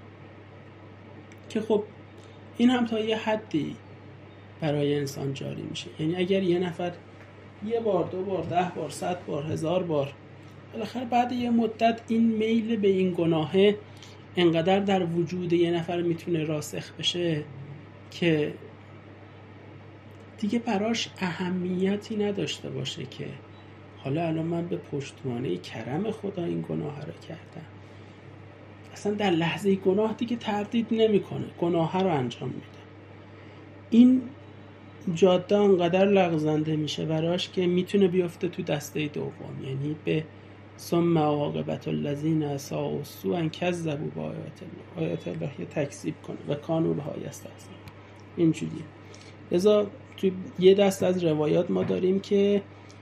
Speaker 1: که خب این هم تا یه حدی برای انسان جاری میشه. یعنی اگر یه نفر یه بار، دو بار، ده بار، صد بار، هزار بار، بالاخره بعد یه مدت این میل به این گناهه انقدر در وجود یه نفر میتونه راسخ بشه که دیگه براش اهمیتی نداشته باشه که حالا الان من به پشتوانه کرم خدا این گناه رو کردم. اصلا در لحظه گناه دیگه تردید نمیکنه، گناه رو انجام میده. این جاده انقدر لغزنده میشه براش که میتونه بیفته تو دسته دوم، یعنی به ثم عاقبت الذین اساءوا السوء کذبوا بآیات الله، آیات الهی تکذیب کنه و کانوا بها یستهزئون. اینجوریه. لذا تو یه دست از روایات ما داریم که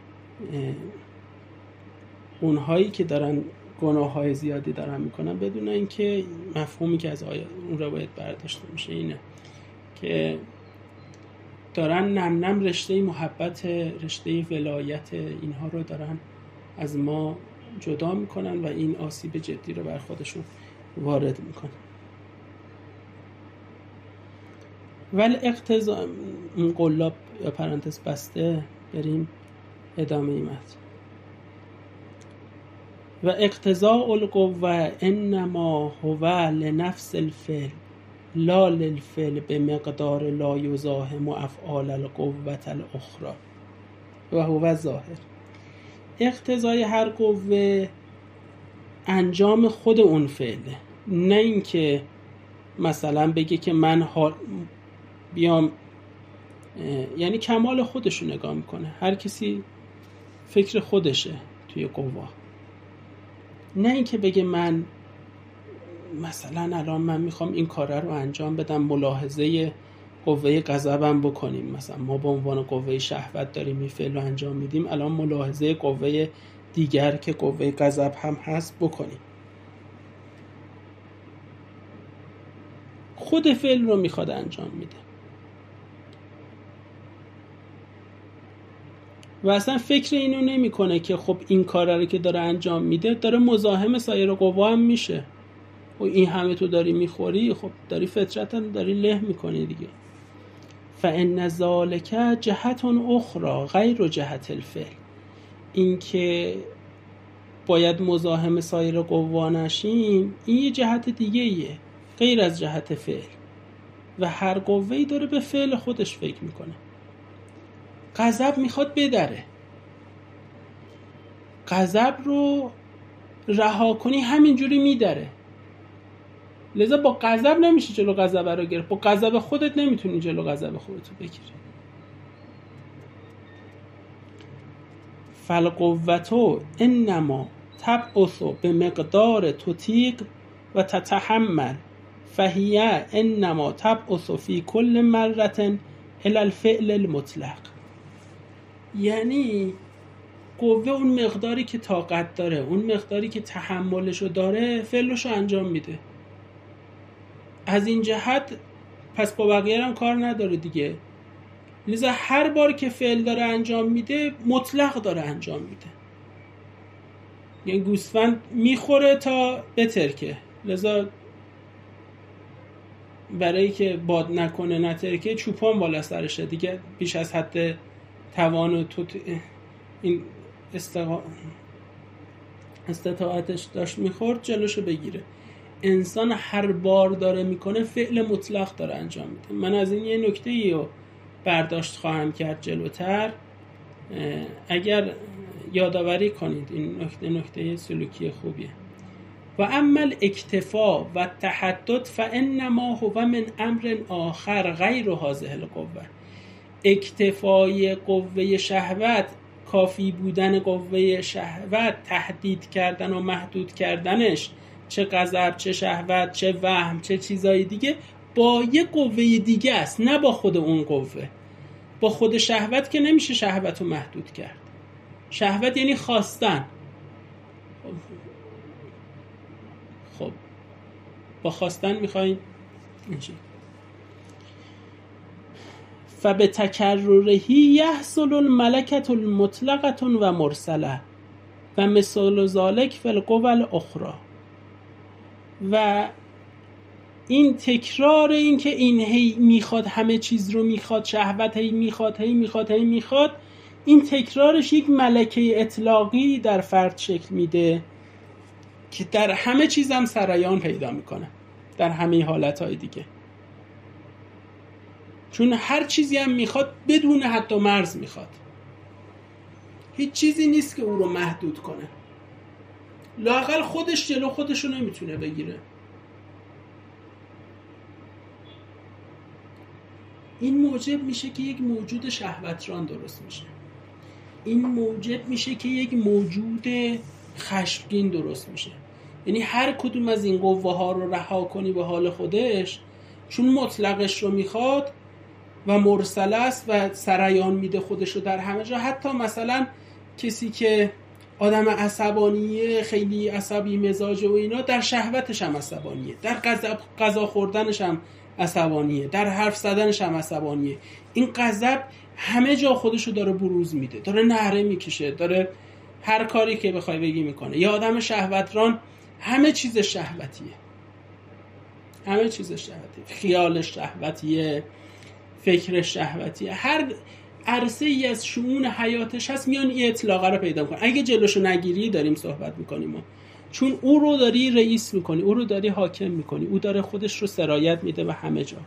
Speaker 1: اونهایی که دارن گناه‌های زیادی دارن میکنن بدون اینکه مفهومی که از آیات اون روایت برداشته میشه اینه که دارن نم نم رشته محبت، رشته ولایت اینها رو دارن از ما جدا میکنن و این آسیب جدی رو بر خودشون وارد میکنن. ولی اقتضا این قلاب یا پرانتز بسته، بریم ادامه ایمت. و اقتضاء القوة انما هو لنفس الفعل لا للفعل بمقدار لا یزاحم افعال القوة الاخرى و هو ظاهر. اقتضای هر قوه انجام خود اون فعله، نه اینکه مثلا بگه که من حال بیام یعنی کمال خودشو نگاه میکنه. هر کسی فکر خودشه توی قوا، نه اینکه بگه من مثلا الان من میخوام این کار رو انجام بدم، ملاحظه قوه غضبم بکنیم. مثلا ما به عنوان قوه شهوت داریم این فعل رو انجام میدیم، الان ملاحظه قوه دیگر که قوه غضب هم هست بکنیم. خود فعل رو میخواد انجام میده و اصلا فکر اینو نمیکنه که خب این کار رو که داره انجام میده داره مزاحم سایر قوا هم میشه. و این همه تو داری میخوری، خب داری فطرتا داری له میکنی دیگه. فإن ذلک جهت اخرى غیر جهت الفعل. این که باید مزاحم سایر قوا نشیم، این یه جهت دیگه ایه غیر از جهت فعل و هر قوه‌ای داره به فعل خودش فکر میکنه. غضب میخواد بدره، غضب رو رها کنی همینجوری میدره. لذا با غضب نمیشه جلو غضب رو گرفت، با غضب خودت نمیتونی جلو غضب خودت رو بگیری. فالقوة انما تبعث بمقدار تطیق و تتحمل فهی انما تبعث فی کل مرة الی الفعل المطلق. یعنی قوه اون مقداری که طاقت داره، اون مقداری که تحملشو داره، فعلشو انجام میده. از این جهت پس با بقیه هم کار نداره دیگه. لذا هر بار که فعل داره انجام میده مطلق داره انجام میده. یعنی گوسفند میخوره تا بترکه، لذا برای که باد نکنه نترکه چوپان بالا سرشه دیگه، بیش از حد توان و تو این استقا... استطاعتش داشت میخورد جلوشو بگیره. انسان هر بار داره میکنه فعل مطلق داره انجام میده. من از این یه نکته ای رو برداشت خواهم کرد جلوتر، اگر یادآوری کنید این نکته نکته سلوکی خوبیه. و اما الاکتفا و تحدد فانما هو من امر آخر غیر هذه القوه. اکتفای قوه شهوت، کافی بودن قوه شهوت، تهدید کردن و محدود کردنش، چه غضب چه شهوت چه وهم چه چیزای دیگه، با یه قوه دیگه است، نه با خود اون قوه. با خود شهوت که نمیشه شهوت رو محدود کرد. شهوت یعنی خواستن. خب با خواستن میخواین اینجا فبتکررهی یحصل الملکة المطلقة و مرسله و مثال ذلك فی القوى الاخرى. و این تکرار این که این هی میخواد همه چیز رو میخواد، شهوت هی میخواد هی میخواد هی میخواد، این تکرارش یک ملکه اطلاقی در فرد شکل میده که در همه چیز هم سرایان پیدا میکنه، در همه حالتهای دیگه. چون هر چیزی هم میخواد بدون حد و مرز میخواد. هیچ چیزی نیست که او رو محدود کنه. لااقل خودش جلو خودش رو نمیتونه بگیره. این موجب میشه که یک موجود شهوتران درست میشه. این موجب میشه که یک موجود خشمگین درست میشه. یعنی هر کدوم از این قوه ها رو رها کنی به حال خودش، چون مطلقش رو میخواد و مرسله است و سرایان میده خودش رو در همه جا. حتی مثلا کسی که آدم عصبانیه، خیلی عصبی مزاجه و اینا، در شهوتش هم عصبانیه، در غضب غذا خوردنش هم عصبانیه، در حرف زدنش هم عصبانیه. این غضب همه جا خودش رو داره بروز میده، داره نهره میکشه، داره هر کاری که بخوای بگی میکنه. یا آدم شهوتران همه چیز شهوتیه، همه چیز شهوتیه، خیال شهوتیه، فکر شهوتیه، هر عرصه ای از شؤون حیاتش هست میان این اطلاقه رو پیدا میکنه. اگه جلوشو نگیری داریم صحبت میکنیم، چون او رو داری رئیس میکنی، او رو داری حاکم میکنی، او داره خودش رو سرایت میده به همه جا.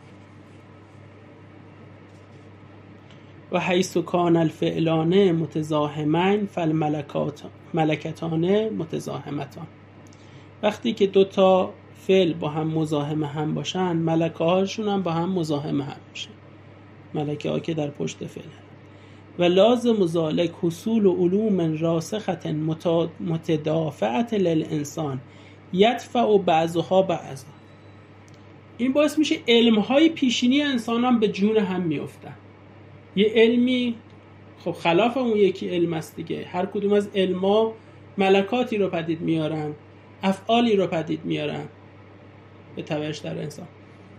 Speaker 1: و حیث کان الفعلان متزاحمین فالملکتان متزاحمتان. وقتی که دو تا فعل با هم مزاحم هم باشن، ملکه هاشون هم با هم مزاحم هم میشه. ملکه ها که در پشت فعل و لازم ذلک حصول علوم راسخة متدافعة للانسان یدفع بعضها بعضا. این باعث میشه علمهای پیشینی انسان هم به جون هم میافتن. یه علمی خب خلاف اون یکی علم است دیگه. هر کدوم از علما ملکاتی رو پدید میارن، افعالی رو پدید میارن به تبعش در انسان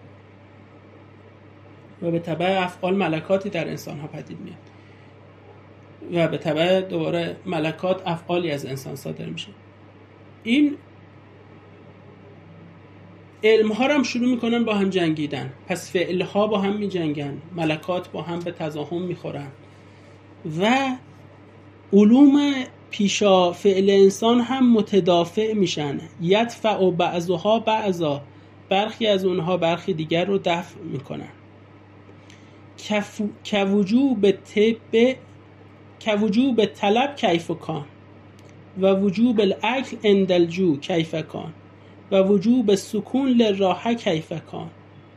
Speaker 1: و به تبع افعال ملکاتی در انسان ها پدید میاد و به تبع دوباره ملکات افعالی از انسان صادر میشه. این علم ها رو هم شروع میکنن با هم جنگیدن، پس فعل ها با هم میجنگن، ملکات با هم به تزاحم میخورن و علوم پیشا فعل انسان هم متدافع میشن. یدفع بعضها بعضا، برخی از اونها برخی دیگر رو دفع میکنن. کوجوب طب کوجوب طلب کیف کان و وجوب الاکل عند الجوع کیف کان و وجوب سکون للراحه کیف کان.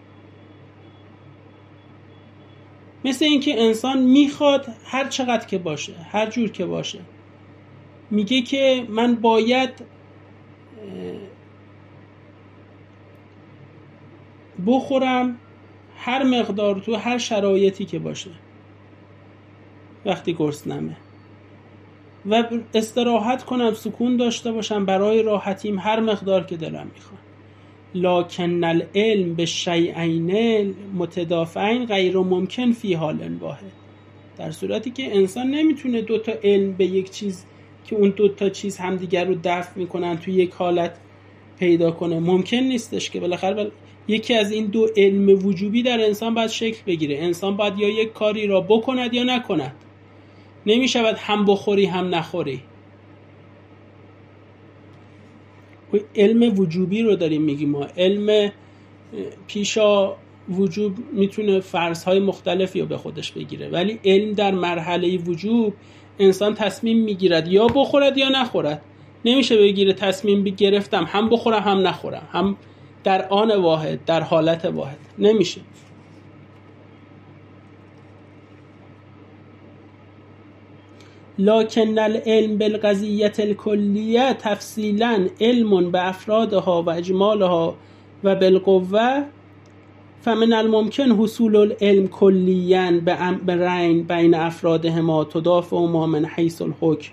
Speaker 1: مثل اینکه انسان میخواد هر چقدر که باشه، هر جور که باشه، میگه که من باید بخورم هر مقدار تو هر شرایطی که باشه وقتی گرسنمه و استراحت کنم، سکون داشته باشم برای راحتیم هر مقدار که دلم میخواد. لکن العلم به شیئین متدافعین غیر ممکن فی حال واحد. در صورتی که انسان نمیتونه دوتا علم به یک چیز که اون دوتا چیز همدیگر رو دفع میکنن توی یک حالت پیدا کنه، ممکن نیستش که بالاخره بل... یکی از این دو علم وجوبی در انسان باید شکل بگیره. انسان باید یا یک کاری را بکند یا نکند، نمیشود هم بخوری هم نخوری. علم وجوبی رو داریم میگیم ما. علم پیشا وجوب میتونه فرض‌های مختلفی رو به خودش بگیره، ولی علم در مرحله وجوب انسان تصمیم میگیرد یا بخورد یا نخورد. نمیشه بگیره تصمیم بگرفتم هم بخورم هم نخورم، هم در آن واحد، در حالت واحد. نمیشه. لکن العلم بالقضیة الکلیه تفصیلا علم به افرادها و اجمالها و بالقوه فمن الممکن حصول العلم کلیاً برین بین افرادهما تدافع ما من حیث الحکم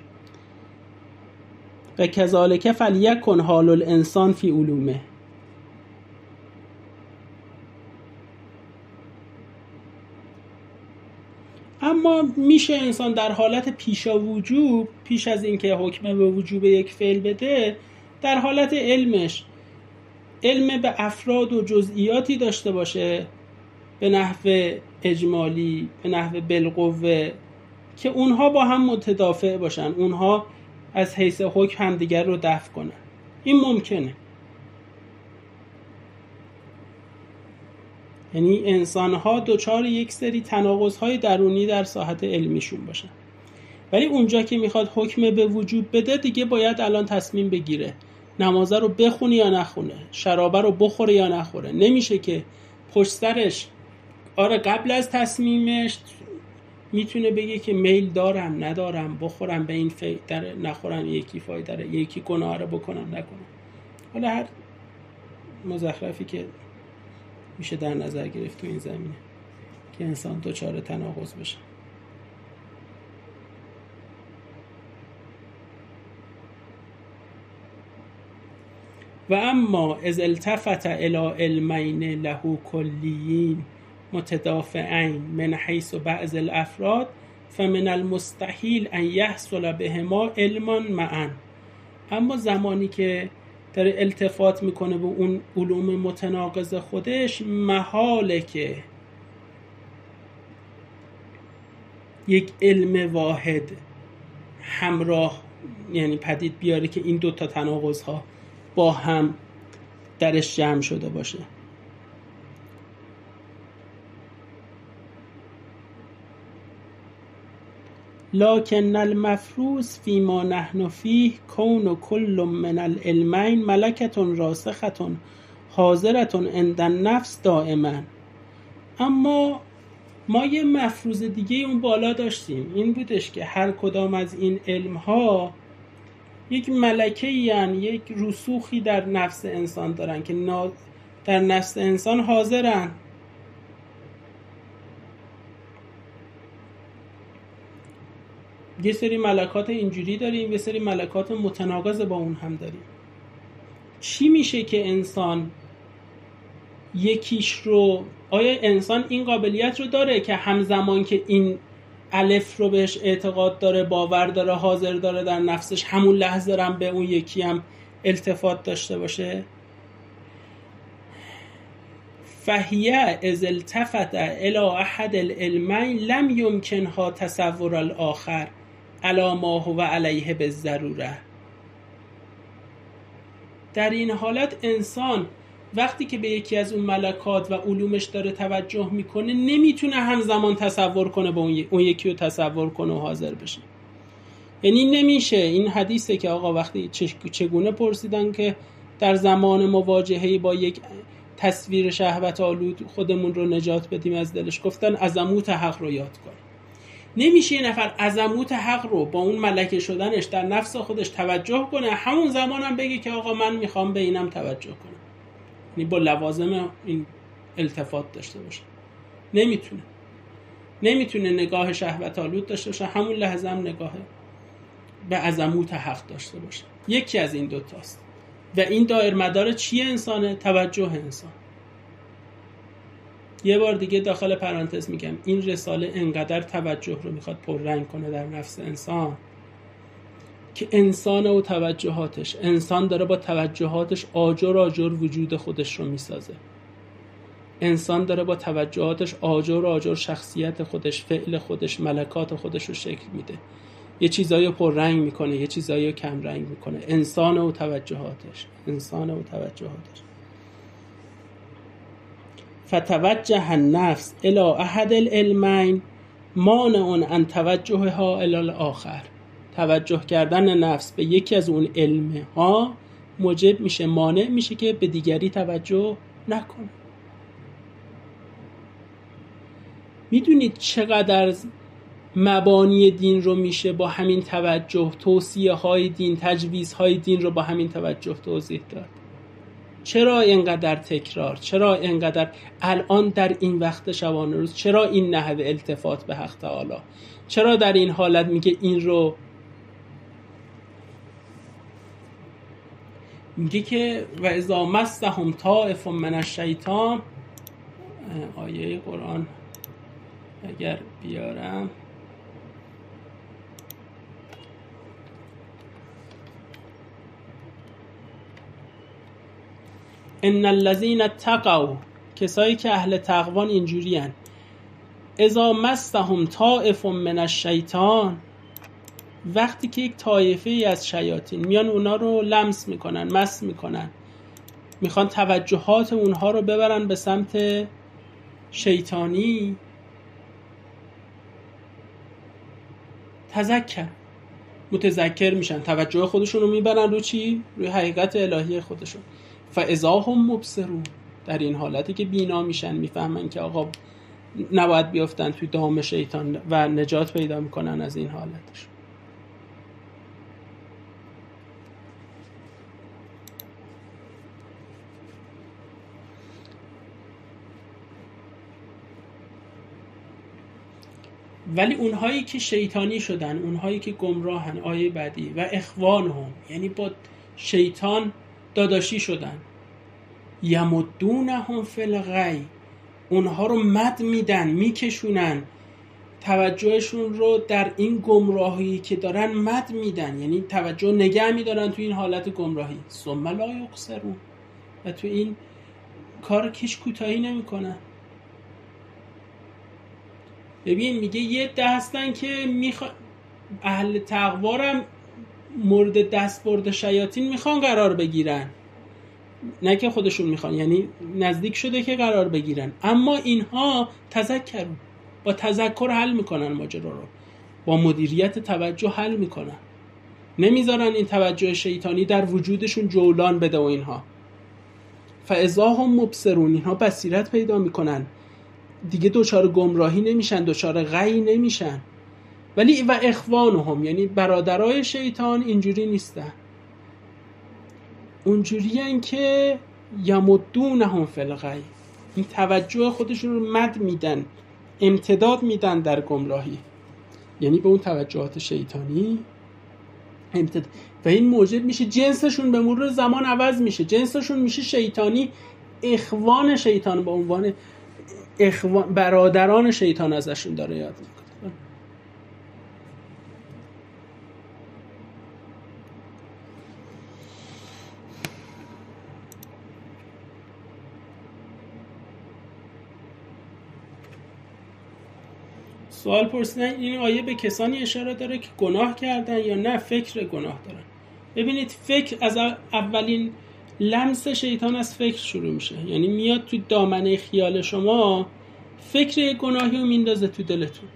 Speaker 1: و کذالک فلیکن حال الانسان فی علومه. اما میشه انسان در حالت پیشا وجوب، پیش از اینکه حکم به وجوب یک فعل بده، در حالت علمش علم به افراد و جزئیاتی داشته باشه به نحو اجمالی، به نحو بالقوه، که اونها با هم متدافع باشن، اونها از حیث حکم هم دیگر رو دفع کنن. این ممکنه. یعنی انسان‌ها دوچار یک سری تناقض‌های درونی در ساحت علمیشون باشن، ولی اونجا که میخواد حکم به وجوب بده دیگه باید الان تصمیم بگیره نمازه رو بخونه یا نخونه، شرابه رو بخوره یا نخوره. نمیشه که پشت سرش آره قبل از تصمیمش میتونه بگه که میل دارم ندارم، بخورم به این فایده داره، نخورم یکی فایده داره، یکی گناه رو بکنم نکنم. حالا هر مزخرفی که میشه در نظر گرفت تو این زمینه که انسان دوچار تناقض بشه. و اما از التفت الی علمین له کلیین متدافعین من حیث بعض الافراد فمن المستحیل ان یحصل بهما علما معا. اما زمانی که داره التفات میکنه به اون علوم متناقض خودش، محاله که یک علم واحد همراه یعنی پدید بیاره که این دوتا تناقض ها با هم درش جمع شده باشه. لکن المفروض فيما نحن فيه كون كل من العلمين ملكة راسخة حاضرة عند النفس دائما. اما ما یه مفروض دیگه اون بالا داشتیم، این بودش که هر کدام از این علم‌ها یک ملکه‌ای هستند، یک رسوخی در نفس انسان دارن که در نفس انسان حاضرن. یه سری ملکات اینجوری داریم، یه سری ملکات متناقض با اون هم داریم. چی میشه که انسان یکیش رو، آیا انسان این قابلیت رو داره که همزمان که این الف رو بهش اعتقاد داره، باور داره، حاضر داره در نفسش، همون لحظه هم به اون یکی هم التفات داشته باشه؟ فهیه از التفت الى احد العلمین لم یمکنها تصور الاخر علی ما هو علیه بالضروره. در این حالت انسان وقتی که به یکی از اون ملکات و علومش داره توجه میکنه نمیتونه همزمان تصور کنه با اون یکی رو تصور کنه و حاضر بشه. یعنی نمیشه. این حدیثه که آقا وقتی چگونه پرسیدن که در زمان مواجهه با یک تصویر شهوت آلود خودمون رو نجات بدیم از دلش، گفتن عظمت حق رو یاد کن. نمیشه یه نفر عظمت حق رو با اون ملکه شدنش در نفس خودش توجه کنه، همون زمان هم بگه که آقا من میخوام به اینم توجه کنم، یعنی با لوازم این التفات داشته باشه. نمیتونه نمیتونه نگاه شهوت آلود داشته باشه، همون لحظه هم نگاه به عظمت حق داشته باشه. یکی از این دوتاست. و این دایر مدار چیه انسانه؟ توجه انسان. یه بار دیگه داخل پرانتز میگم این رساله انقدر توجه رو میخواد پررنگ کنه در نفس انسان که انسان و توجهاتش، انسان داره با توجهاتش آجر آجر وجود خودش رو میسازه. انسان داره با توجهاتش آجر آجر شخصیت خودش، فعل خودش، ملکات خودش رو شکل میده. یه چیزایی رو پررنگ میکنه، یه چیزایی رو کم رنگ میکنه. انسان و توجهاتش، انسان و توجهاتش. فتوجه النفس الى احد العلمین مانع ان توجهها الى الاخر. توجه کردن نفس به یکی از اون علمها موجب میشه، مانع میشه که به دیگری توجه نکنه. میدونید چقدر مبانی دین رو میشه با همین توجه، توصیه های دین، تجویز های دین رو با همین توجه توضیح داد. چرا اینقدر تکرار؟ چرا اینقدر الان در این وقت شبانه روز؟ چرا این نحوه التفات به حق تعالی؟ چرا در این حالت میگه این رو، میگه که و اذا مسهم طائف من الشیطان، آیه قرآن اگر بیارم، ان الذين اتقوا، کسایی که اهل تقوان اینجوری هن، اذا مسهم طائف من الشیطان، وقتی که یک طایفه ای از شیاطین میان اونا رو لمس میکنن، مس میکنن، میخوان توجهات اونها رو ببرن به سمت شیطانی، تذکر، متذکر میشن، توجه خودشون رو میبرن رو چی؟ روی حقیقت الهی خودشون. فاذا هم مبصرون، در این حالتی که بینا میشن، میفهمن که آقا نباید بیافتن توی دام شیطان و نجات پیدا میکنن از این حالتش. ولی اونهایی که شیطانی شدن، اونهایی که گمراهن، آیه بعدی، و اخوانهم، یعنی با شیطان داداشی شدن، یمدونهم فی الغی، اونها رو مد میدن، میکشونن، توجهشون رو در این گمراهی که دارن مد میدن، یعنی توجه نگه میدارن تو این حالت گمراهی. ثم لا یقصرون، و تو این کار کش کوتاهی نمیکنن. ببین میگه یه ده هستن که میخوا... اهل تقوارم مورد دستبرد شیاطین میخوان قرار بگیرن، نه که خودشون میخوان، یعنی نزدیک شده که قرار بگیرن، اما اینها تذکرون، با تذکر حل میکنن ماجرا رو، با مدیریت توجه حل میکنن، نمیذارن این توجه شیطانی در وجودشون جولان بده و اینها. فاذا هم مبصرون، اینها بصیرت پیدا میکنن، دیگه دچار گمراهی نمیشن، دچار غی نمیشن. ولی و اخوانهم، یعنی برادرای شیطان اینجوری نیستن، اونجوری هن که یمدونهم فی الغی، این توجه خودشون رو مد میدن، امتداد میدن در گمراهی، یعنی به اون توجهات شیطانی امتداد. و این موجب میشه جنسشون به مرور زمان عوض میشه، جنسشون میشه شیطانی، اخوان شیطان، به عنوان اخوان برادران شیطان ازشون داره یاد میکنه. سوال پرسیدن این آیه به کسانی اشاره داره که گناه کردن یا نه فکر گناه دارن. ببینید فکر از اولین لمس شیطان از فکر شروع میشه، یعنی میاد تو دامنه خیال شما، فکر گناهی رو میندازه تو دلتون.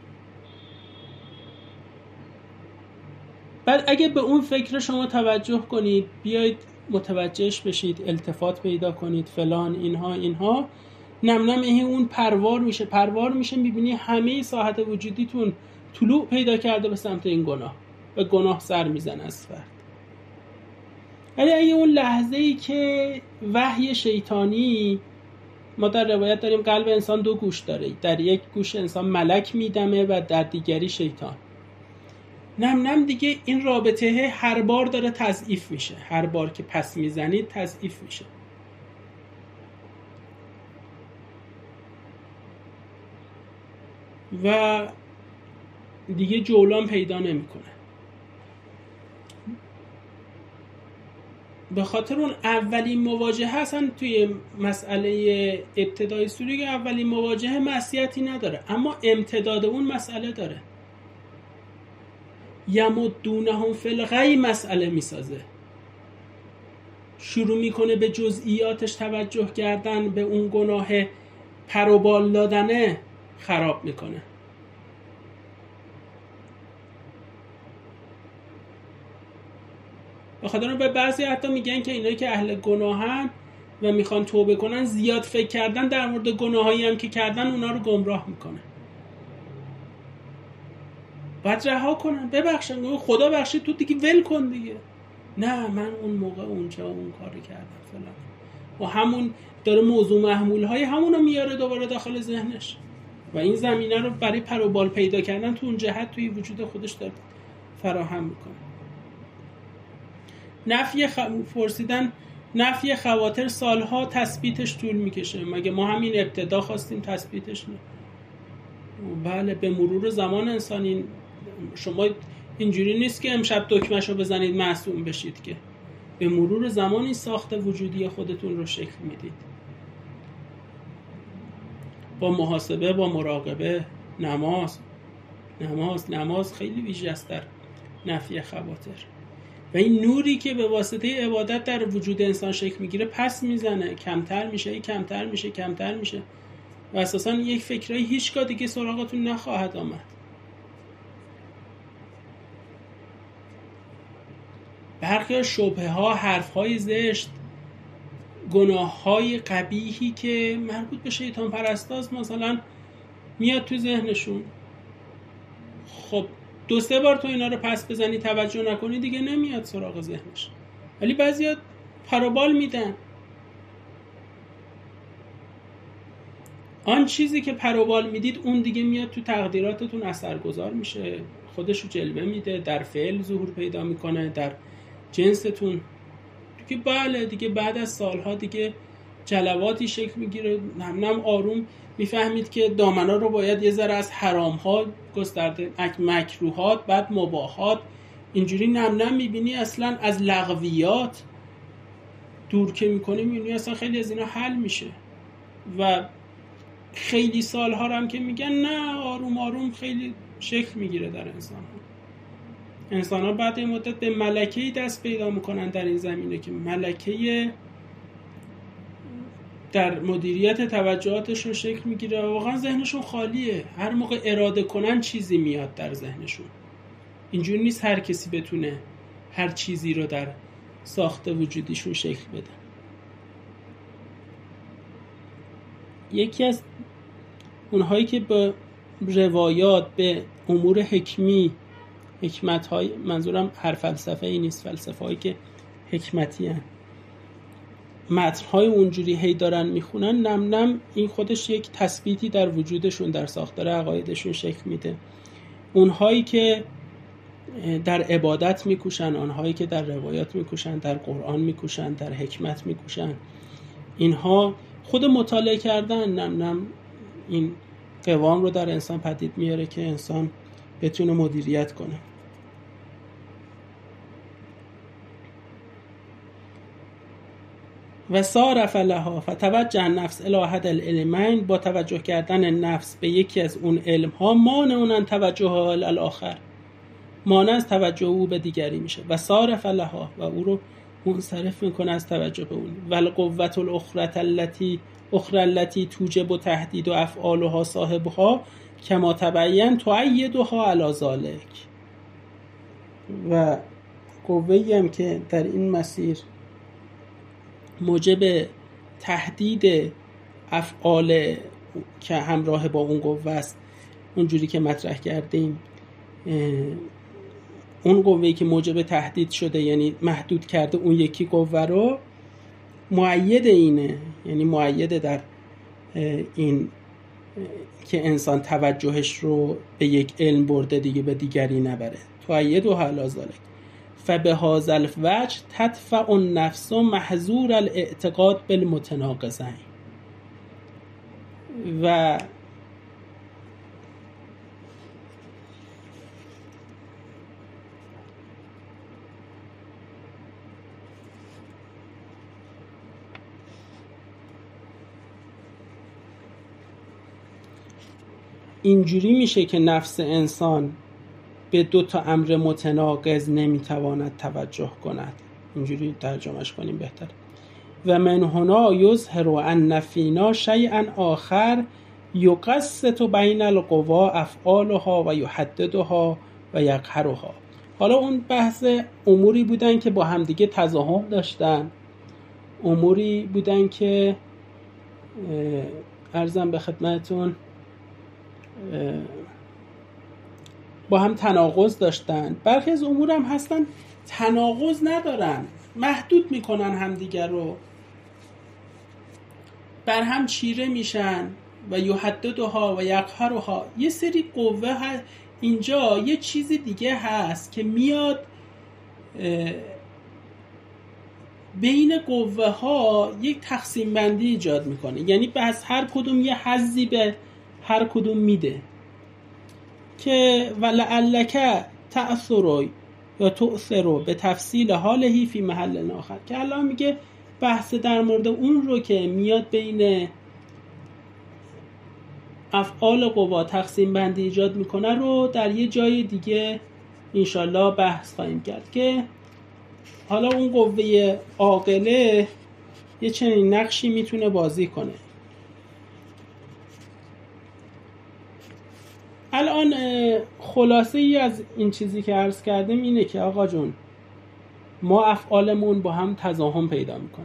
Speaker 1: بعد اگه به اون فکر شما توجه کنید، بیاید متوجهش بشید، التفات پیدا کنید، فلان اینها اینها، نم نم این اون پروار میشه پروار میشه میبینی همه ساحت وجودیتون طلوع پیدا کرده به سمت این گناه و گناه سر میزنه از فرد. ولی اگه اون لحظه ای که وحی شیطانی، ما در روایت داریم قلب انسان دو گوش داره، در یک گوش انسان ملک میدمه و در دیگری شیطان، نم نم دیگه این رابطه هر بار داره تضعیف میشه، هر بار که پس میزنید تضعیف میشه و دیگه جولان پیدا نمیکنه. به خاطر اون اولین مواجهه هستن توی مسئله ابتدای سوره که اولین مواجهه معصیتی نداره، اما امتداد اون مسئله داره. یمدونهم فی الغی مسئله میسازه، شروع میکنه به جزئیاتش توجه کردن، به اون گناه پر و بال دادنه خراب میکنه. بخاطر به بعضی حتی میگن که اینایی که اهل گناهن و میخوان توبه کنن، زیاد فکر کردن در مورد گناهایی هم که کردن اونا رو گمراه میکنه. باید رها کنن، ببخشن، خدا بخشید تو دیگه ول کن دیگه. نه من اون موقع اونجا اون کاری کردم فلان، و همون داره موضوع محمول های همون رو میاره دوباره داخل ذهنش و این زمینه رو برای پر و بال پیدا کردن تو اون جهت توی وجود خودش داره فراهم میکنه. نفی خ... پرسیدن نفی خواطر سالها تثبیتش طول میکشه، مگه ما همین ابتدا خواستیم تثبیتش؟ نه بله، به مرور زمان انسانی، شما اینجوری نیست که امشب دکمه‌شو بزنید معصوم بشید، که به مرور زمان این ساخت وجودی خودتون رو شکل میدید با محاسبه، با مراقبه. نماز نماز نماز خیلی ویژه است در نفی خواطر و این نوری که به واسطه عبادت در وجود انسان شکل میگیره پس میزنه، کمتر میشه کمتر میشه کمتر میشه و اساساً یک فکرایی هیچگاه دیگه سراغتون نخواهد آمد. برخی شبهه ها، حرف های زشت، گناه های قبیحی که مربوط به شیطان پرستاست مثلا میاد تو ذهنشون، خب دو سه بار تو اینا رو پس بزنی توجه نکنی دیگه نمیاد سراغ ذهنش. ولی بعضیا پروبال میدن، آن چیزی که پروبال میدید اون دیگه میاد تو تقدیراتتون اثرگذار میشه، خودشو جلوه میده، در فعل ظهور پیدا میکنه، در جنستون دیگه. بله دیگه بعد از سالها دیگه جلواتی شکل میگیره، نم نم آروم میفهمید که دامنا رو باید یه ذره از حرام ها گسترده، مکروهات، بعد مباحات، اینجوری نم نم میبینی اصلا از لغویات دور که میکنی میبینی اصلا خیلی از اینا حل میشه. و خیلی سالها هم که میگن نه آروم آروم خیلی شکل میگیره در انسان ها. انسان ها بعد این مدت به ملکه‌ای دست پیدا میکنن در این زمینه که ملکه در مدیریت توجهاتشون شکل میگیره و واقعا ذهنشون خالیه، هر موقع اراده کنن چیزی میاد در ذهنشون. اینجوری نیست هر کسی بتونه هر چیزی رو در ساخت وجودیشون شکل بده. یکی از اونهایی که به روایات، به امور حکمی، حکمت های، منظورم هر فلسفه ای نیست، فلسفه هایی که حکمتی هن، متن های اونجوری هی دارن میخونن، نم نم این خودش یک تثبیتی در وجودشون، در ساختار عقایدشون شکل میده. اونهایی که در عبادت میکوشن، آنهایی که در روایات میکوشن، در قرآن میکوشن، در حکمت میکوشن، اینها خود مطالعه کردن نم نم این قوام رو در انسان پدید میاره که انسان بتونه مدیریت کنه. و صارف لها فتوجه النفس الی احد العلمین، با توجه کردن نفس به یکی از اون علم ها، مانع اون توجه ها الاخر، مانع از توجه او به دیگری میشه. و صارف لها، و او رو منصرف میکنه از توجه به اون. و القوة الاخرى التي اخرى التي توجب تهدید و افعالها صاحبها کما تبین تؤیدها علی ذلک. و قوه‌ای هم که در این مسیر موجب تهدید افعال که همراه با اون قوه است، اونجوری که مطرح کردیم، اون قوه‌ای که موجب تهدید شده یعنی محدود کرده اون یکی قوه رو، مؤید اینه، یعنی مؤید در این که انسان توجهش رو به یک علم برده دیگه به دیگری نبره. تؤید و علی ذلک فبهذا الوجه تدفع النفس محظور الاعتقاد بالمتناقضین. و اینجوری میشه که نفس انسان به دو تا امر متناقض نمیتواند توجه کند. اینجوری ترجمهش کنیم بهتر. و من هنا یظهر ان فینا شیئا آخر یقسط بین القوا افعالها و یحددها و یقهرها. حالا اون بحث اموری بودن که با همدیگه تضاهم داشتن، اموری بودن که عرضم به خدمتون با هم تناقض داشتن. برخی از امور هم هستن تناقض ندارن، محدود میکنن همدیگر رو، بر هم چیره میشن. و یحددها و یقهرها، یه سری قوه هست اینجا، یه چیز دیگه هست که میاد بین قوه ها یک تقسیم بندی ایجاد میکنه، یعنی بس هر کدوم یه حظی به هر کدوم میده که ولعلک تأثر یا تؤثر به تفصیل حالهی فی محل آخر، که الان میگه بحث در مورد اون رو که میاد بین افعال قوا تقسیم بندی ایجاد میکنه رو در یه جای دیگه انشالله بحث خواهیم کرد که حالا اون قوه عاقله یه چنین نقشی میتونه بازی کنه. الان خلاصه ای از این چیزی که عرض کردیم اینه که آقا جون، ما افعالمون با هم تضاهم پیدا میکنه،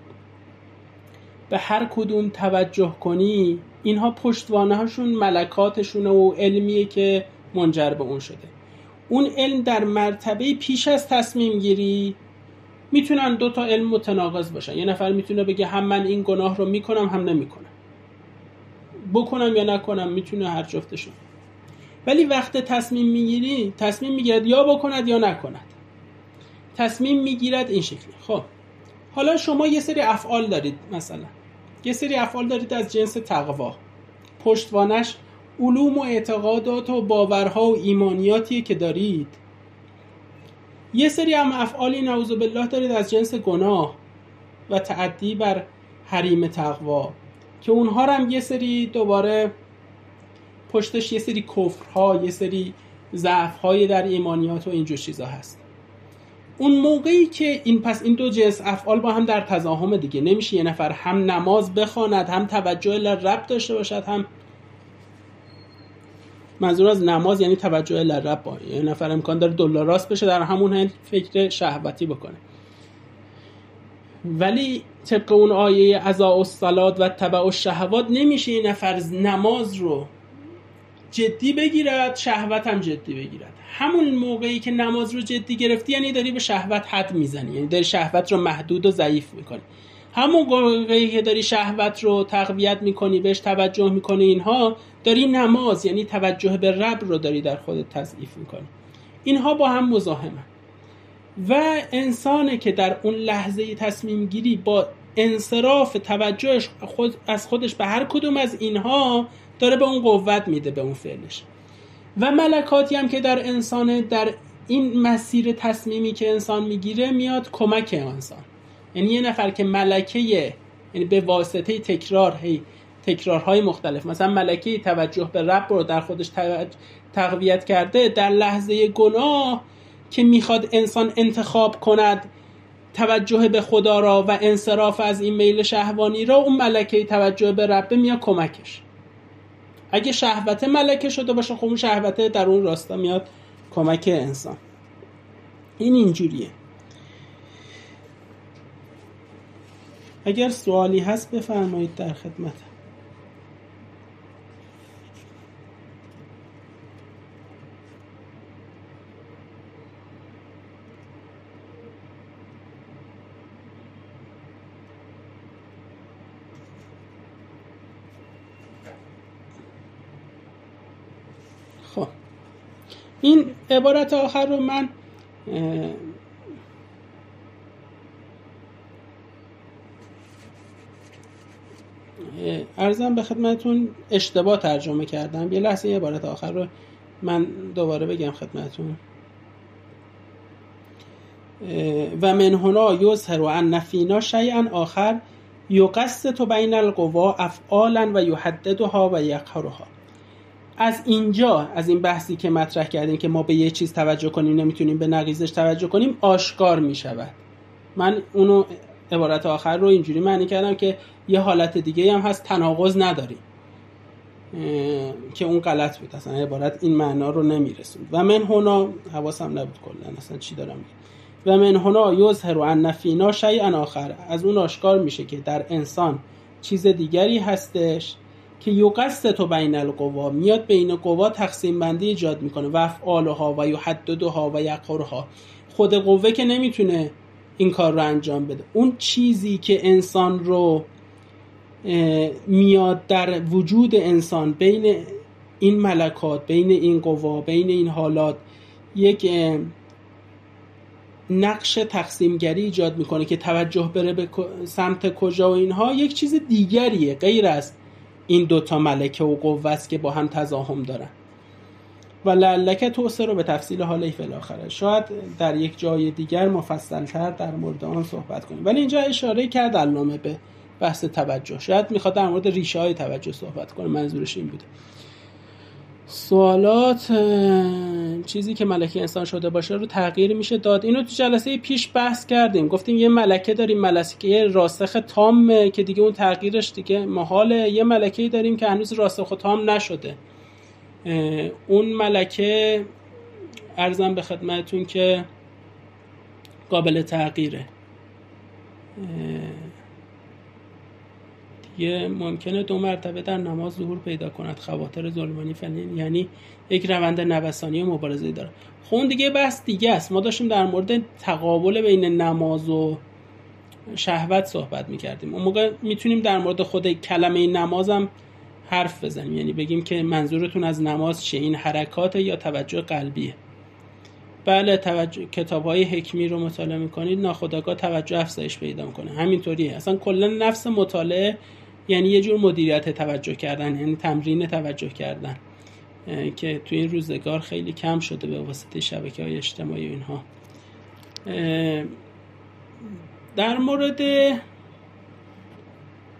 Speaker 1: به هر کدوم توجه کنی اینها پشتوانه هاشون ملکاتشونه و علمیه که منجر به اون شده. اون علم در مرتبه پیش از تصمیم گیری میتونن دو تا علم متناقض باشن. یه نفر میتونه بگه هم من این گناه رو میکنم هم نمیکنم، بکنم یا نکنم، میتونه هر جفتشون. ولی وقت تصمیم میگیری، تصمیم میگیرد یا بکند یا نکند، تصمیم میگیرد این شکلی. خب حالا شما یه سری افعال دارید، مثلا یه سری افعال دارید از جنس تقوا، پشتوانش علوم و اعتقادات و باورها و ایمانیاتیه که دارید. یه سری هم افعالی نعوذ بالله دارید از جنس گناه و تعدی بر حریم تقوا، که اونها هم یه سری دوباره پشتش یه سری کفرها، یه سری ضعف‌های در ایمانیات و اینجور چیزا هست. اون موقعی که این پس این دو جنس افعال با هم در تضاهم دیگه، نمیشه یه نفر هم نماز بخواند، هم توجه الی رب داشته باشد، هم منظور از نماز یعنی توجه الی رب، یه نفر امکان داره دلار راست بشه در همون حین فکر شهوتی بکنه. ولی طبق اون آیه اضاعوا الصلاة و اتبعوا الشهوات نمیشه این نفر نماز رو جدی بگیرد، شهوت هم جدی بگیرد. همون موقعی که نماز رو جدی گرفتی یعنی داری به شهوت حد میزنی، یعنی داری شهوت رو محدود و ضعیف میکنی. همون موقعی که داری شهوت رو تقویت میکنی، بهش توجه میکنی، اینها داری نماز یعنی توجه به رب رو داری در خودت تضعیف میکنی. اینها با هم مزاحمن و انسانه که در اون لحظه تصمیم گیری با انصراف توجهش خود از خودش به هر کدوم از اینها داره به اون قوت میده، به اون فعلش. و ملکاتی هم که در انسان در این مسیر تصمیمی که انسان میگیره میاد کمک انسان. یعنی یه نفر که ملکه، یعنی به واسطه تکرار هی تکرارهای مختلف، مثلا ملکه توجه به رب رو در خودش تقویت کرده، در لحظه گناه که میخواد انسان انتخاب کند توجه به خدا را و انصراف از این میل شهوانی را، اون ملکه توجه به رب میاد کمکش. اگه شهوت ملکه شده باشه، خب اون شهوت در اون راستا میاد کمک انسان. این اینجوریه. اگر سوالی هست بفرمایید، در خدمت. خب این عبارت آخر رو من عرضم به خدمتون اشتباه ترجمه کردم. یه لحظه عبارت آخر رو من دوباره بگم خدمتون. و من هنا یظهر ان فینا شیئا آخر یقسط بین القوا افعالا و یحددها و یقهرها. از اینجا، از این بحثی که مطرح کردیم که ما به یه چیز توجه کنیم نمیتونیم به نقیضش توجه کنیم، آشکار میشود. من اونو عبارت آخر رو اینجوری معنی کردم که یه حالت دیگه هم هست تناقض نداریم، که اون غلط بود، اصلا عبارت این معنا رو نمیرسوند. و من هنا حواسم نبود کلا اصلا چی دارم میگم. و من هنا یظهر ان فینا شیئا آخر، از اون آشکار میشه که در انسان چیز دیگری هستش که یقسط بین القوا، میاد بین قوا تقسیم بندی ایجاد میکنه، و افعالها و یحددها و یقهرها. خود قوه که نمیتونه این کار رو انجام بده، اون چیزی که انسان رو میاد در وجود انسان بین این ملکات، بین این قوا، بین این حالات یک نقش تقسیمگری ایجاد میکنه که توجه بره به سمت کجا و اینها، یک چیز دیگریه غیر از این دوتا ملکه و قوه است که با هم تزاحم دارن. و لعلک توسر رو به تفصیل حالی فی الاخره، شاید در یک جای دیگر مفصل‌تر در مورد آن صحبت کنیم، ولی اینجا اشاره کرد علامه به بحث توجه. شاید میخواد در مورد ریشه های توجه صحبت کنه، منظورش این بوده. سوالات، چیزی که ملکه انسان شده باشه رو تغییر میشه داد. اینو تو جلسه پیش بحث کردیم، گفتیم یه ملکه داریم، ملکه راسخ تامه که دیگه اون تغییرش دیگه محاله. یه ملکه داریم که هنوز راسخ و تام نشده، اون ملکه عرضم به خدمتون که قابل تغییره. دیگه ممکنه دو مرتبه در نماز ظهور پیدا کند، خواطر ظلمانی فنین، یعنی یک روند نوسانی و مبارزه داره. خون دیگه بحث دیگه است. ما داشتیم در مورد تقابل بین نماز و شهوت صحبت میکردیم. اون موقع میتونیم در مورد خود کلمه نمازم حرف بزنیم، یعنی بگیم که منظورتون از نماز چیه، این حرکات یا توجه قلبیه. بله، توجه کتاب‌های حکمی رو مطالعه می‌کنید، ناخودآگاه توجه افزایش پیدا می‌کنه. همینطوریه. اصلا کلا نفس مطالعه یعنی یه جور مدیریت توجه کردن، یعنی تمرین توجه کردن که توی این روزگار خیلی کم شده به واسطه شبکه‌های اجتماعی و اینها. در مورد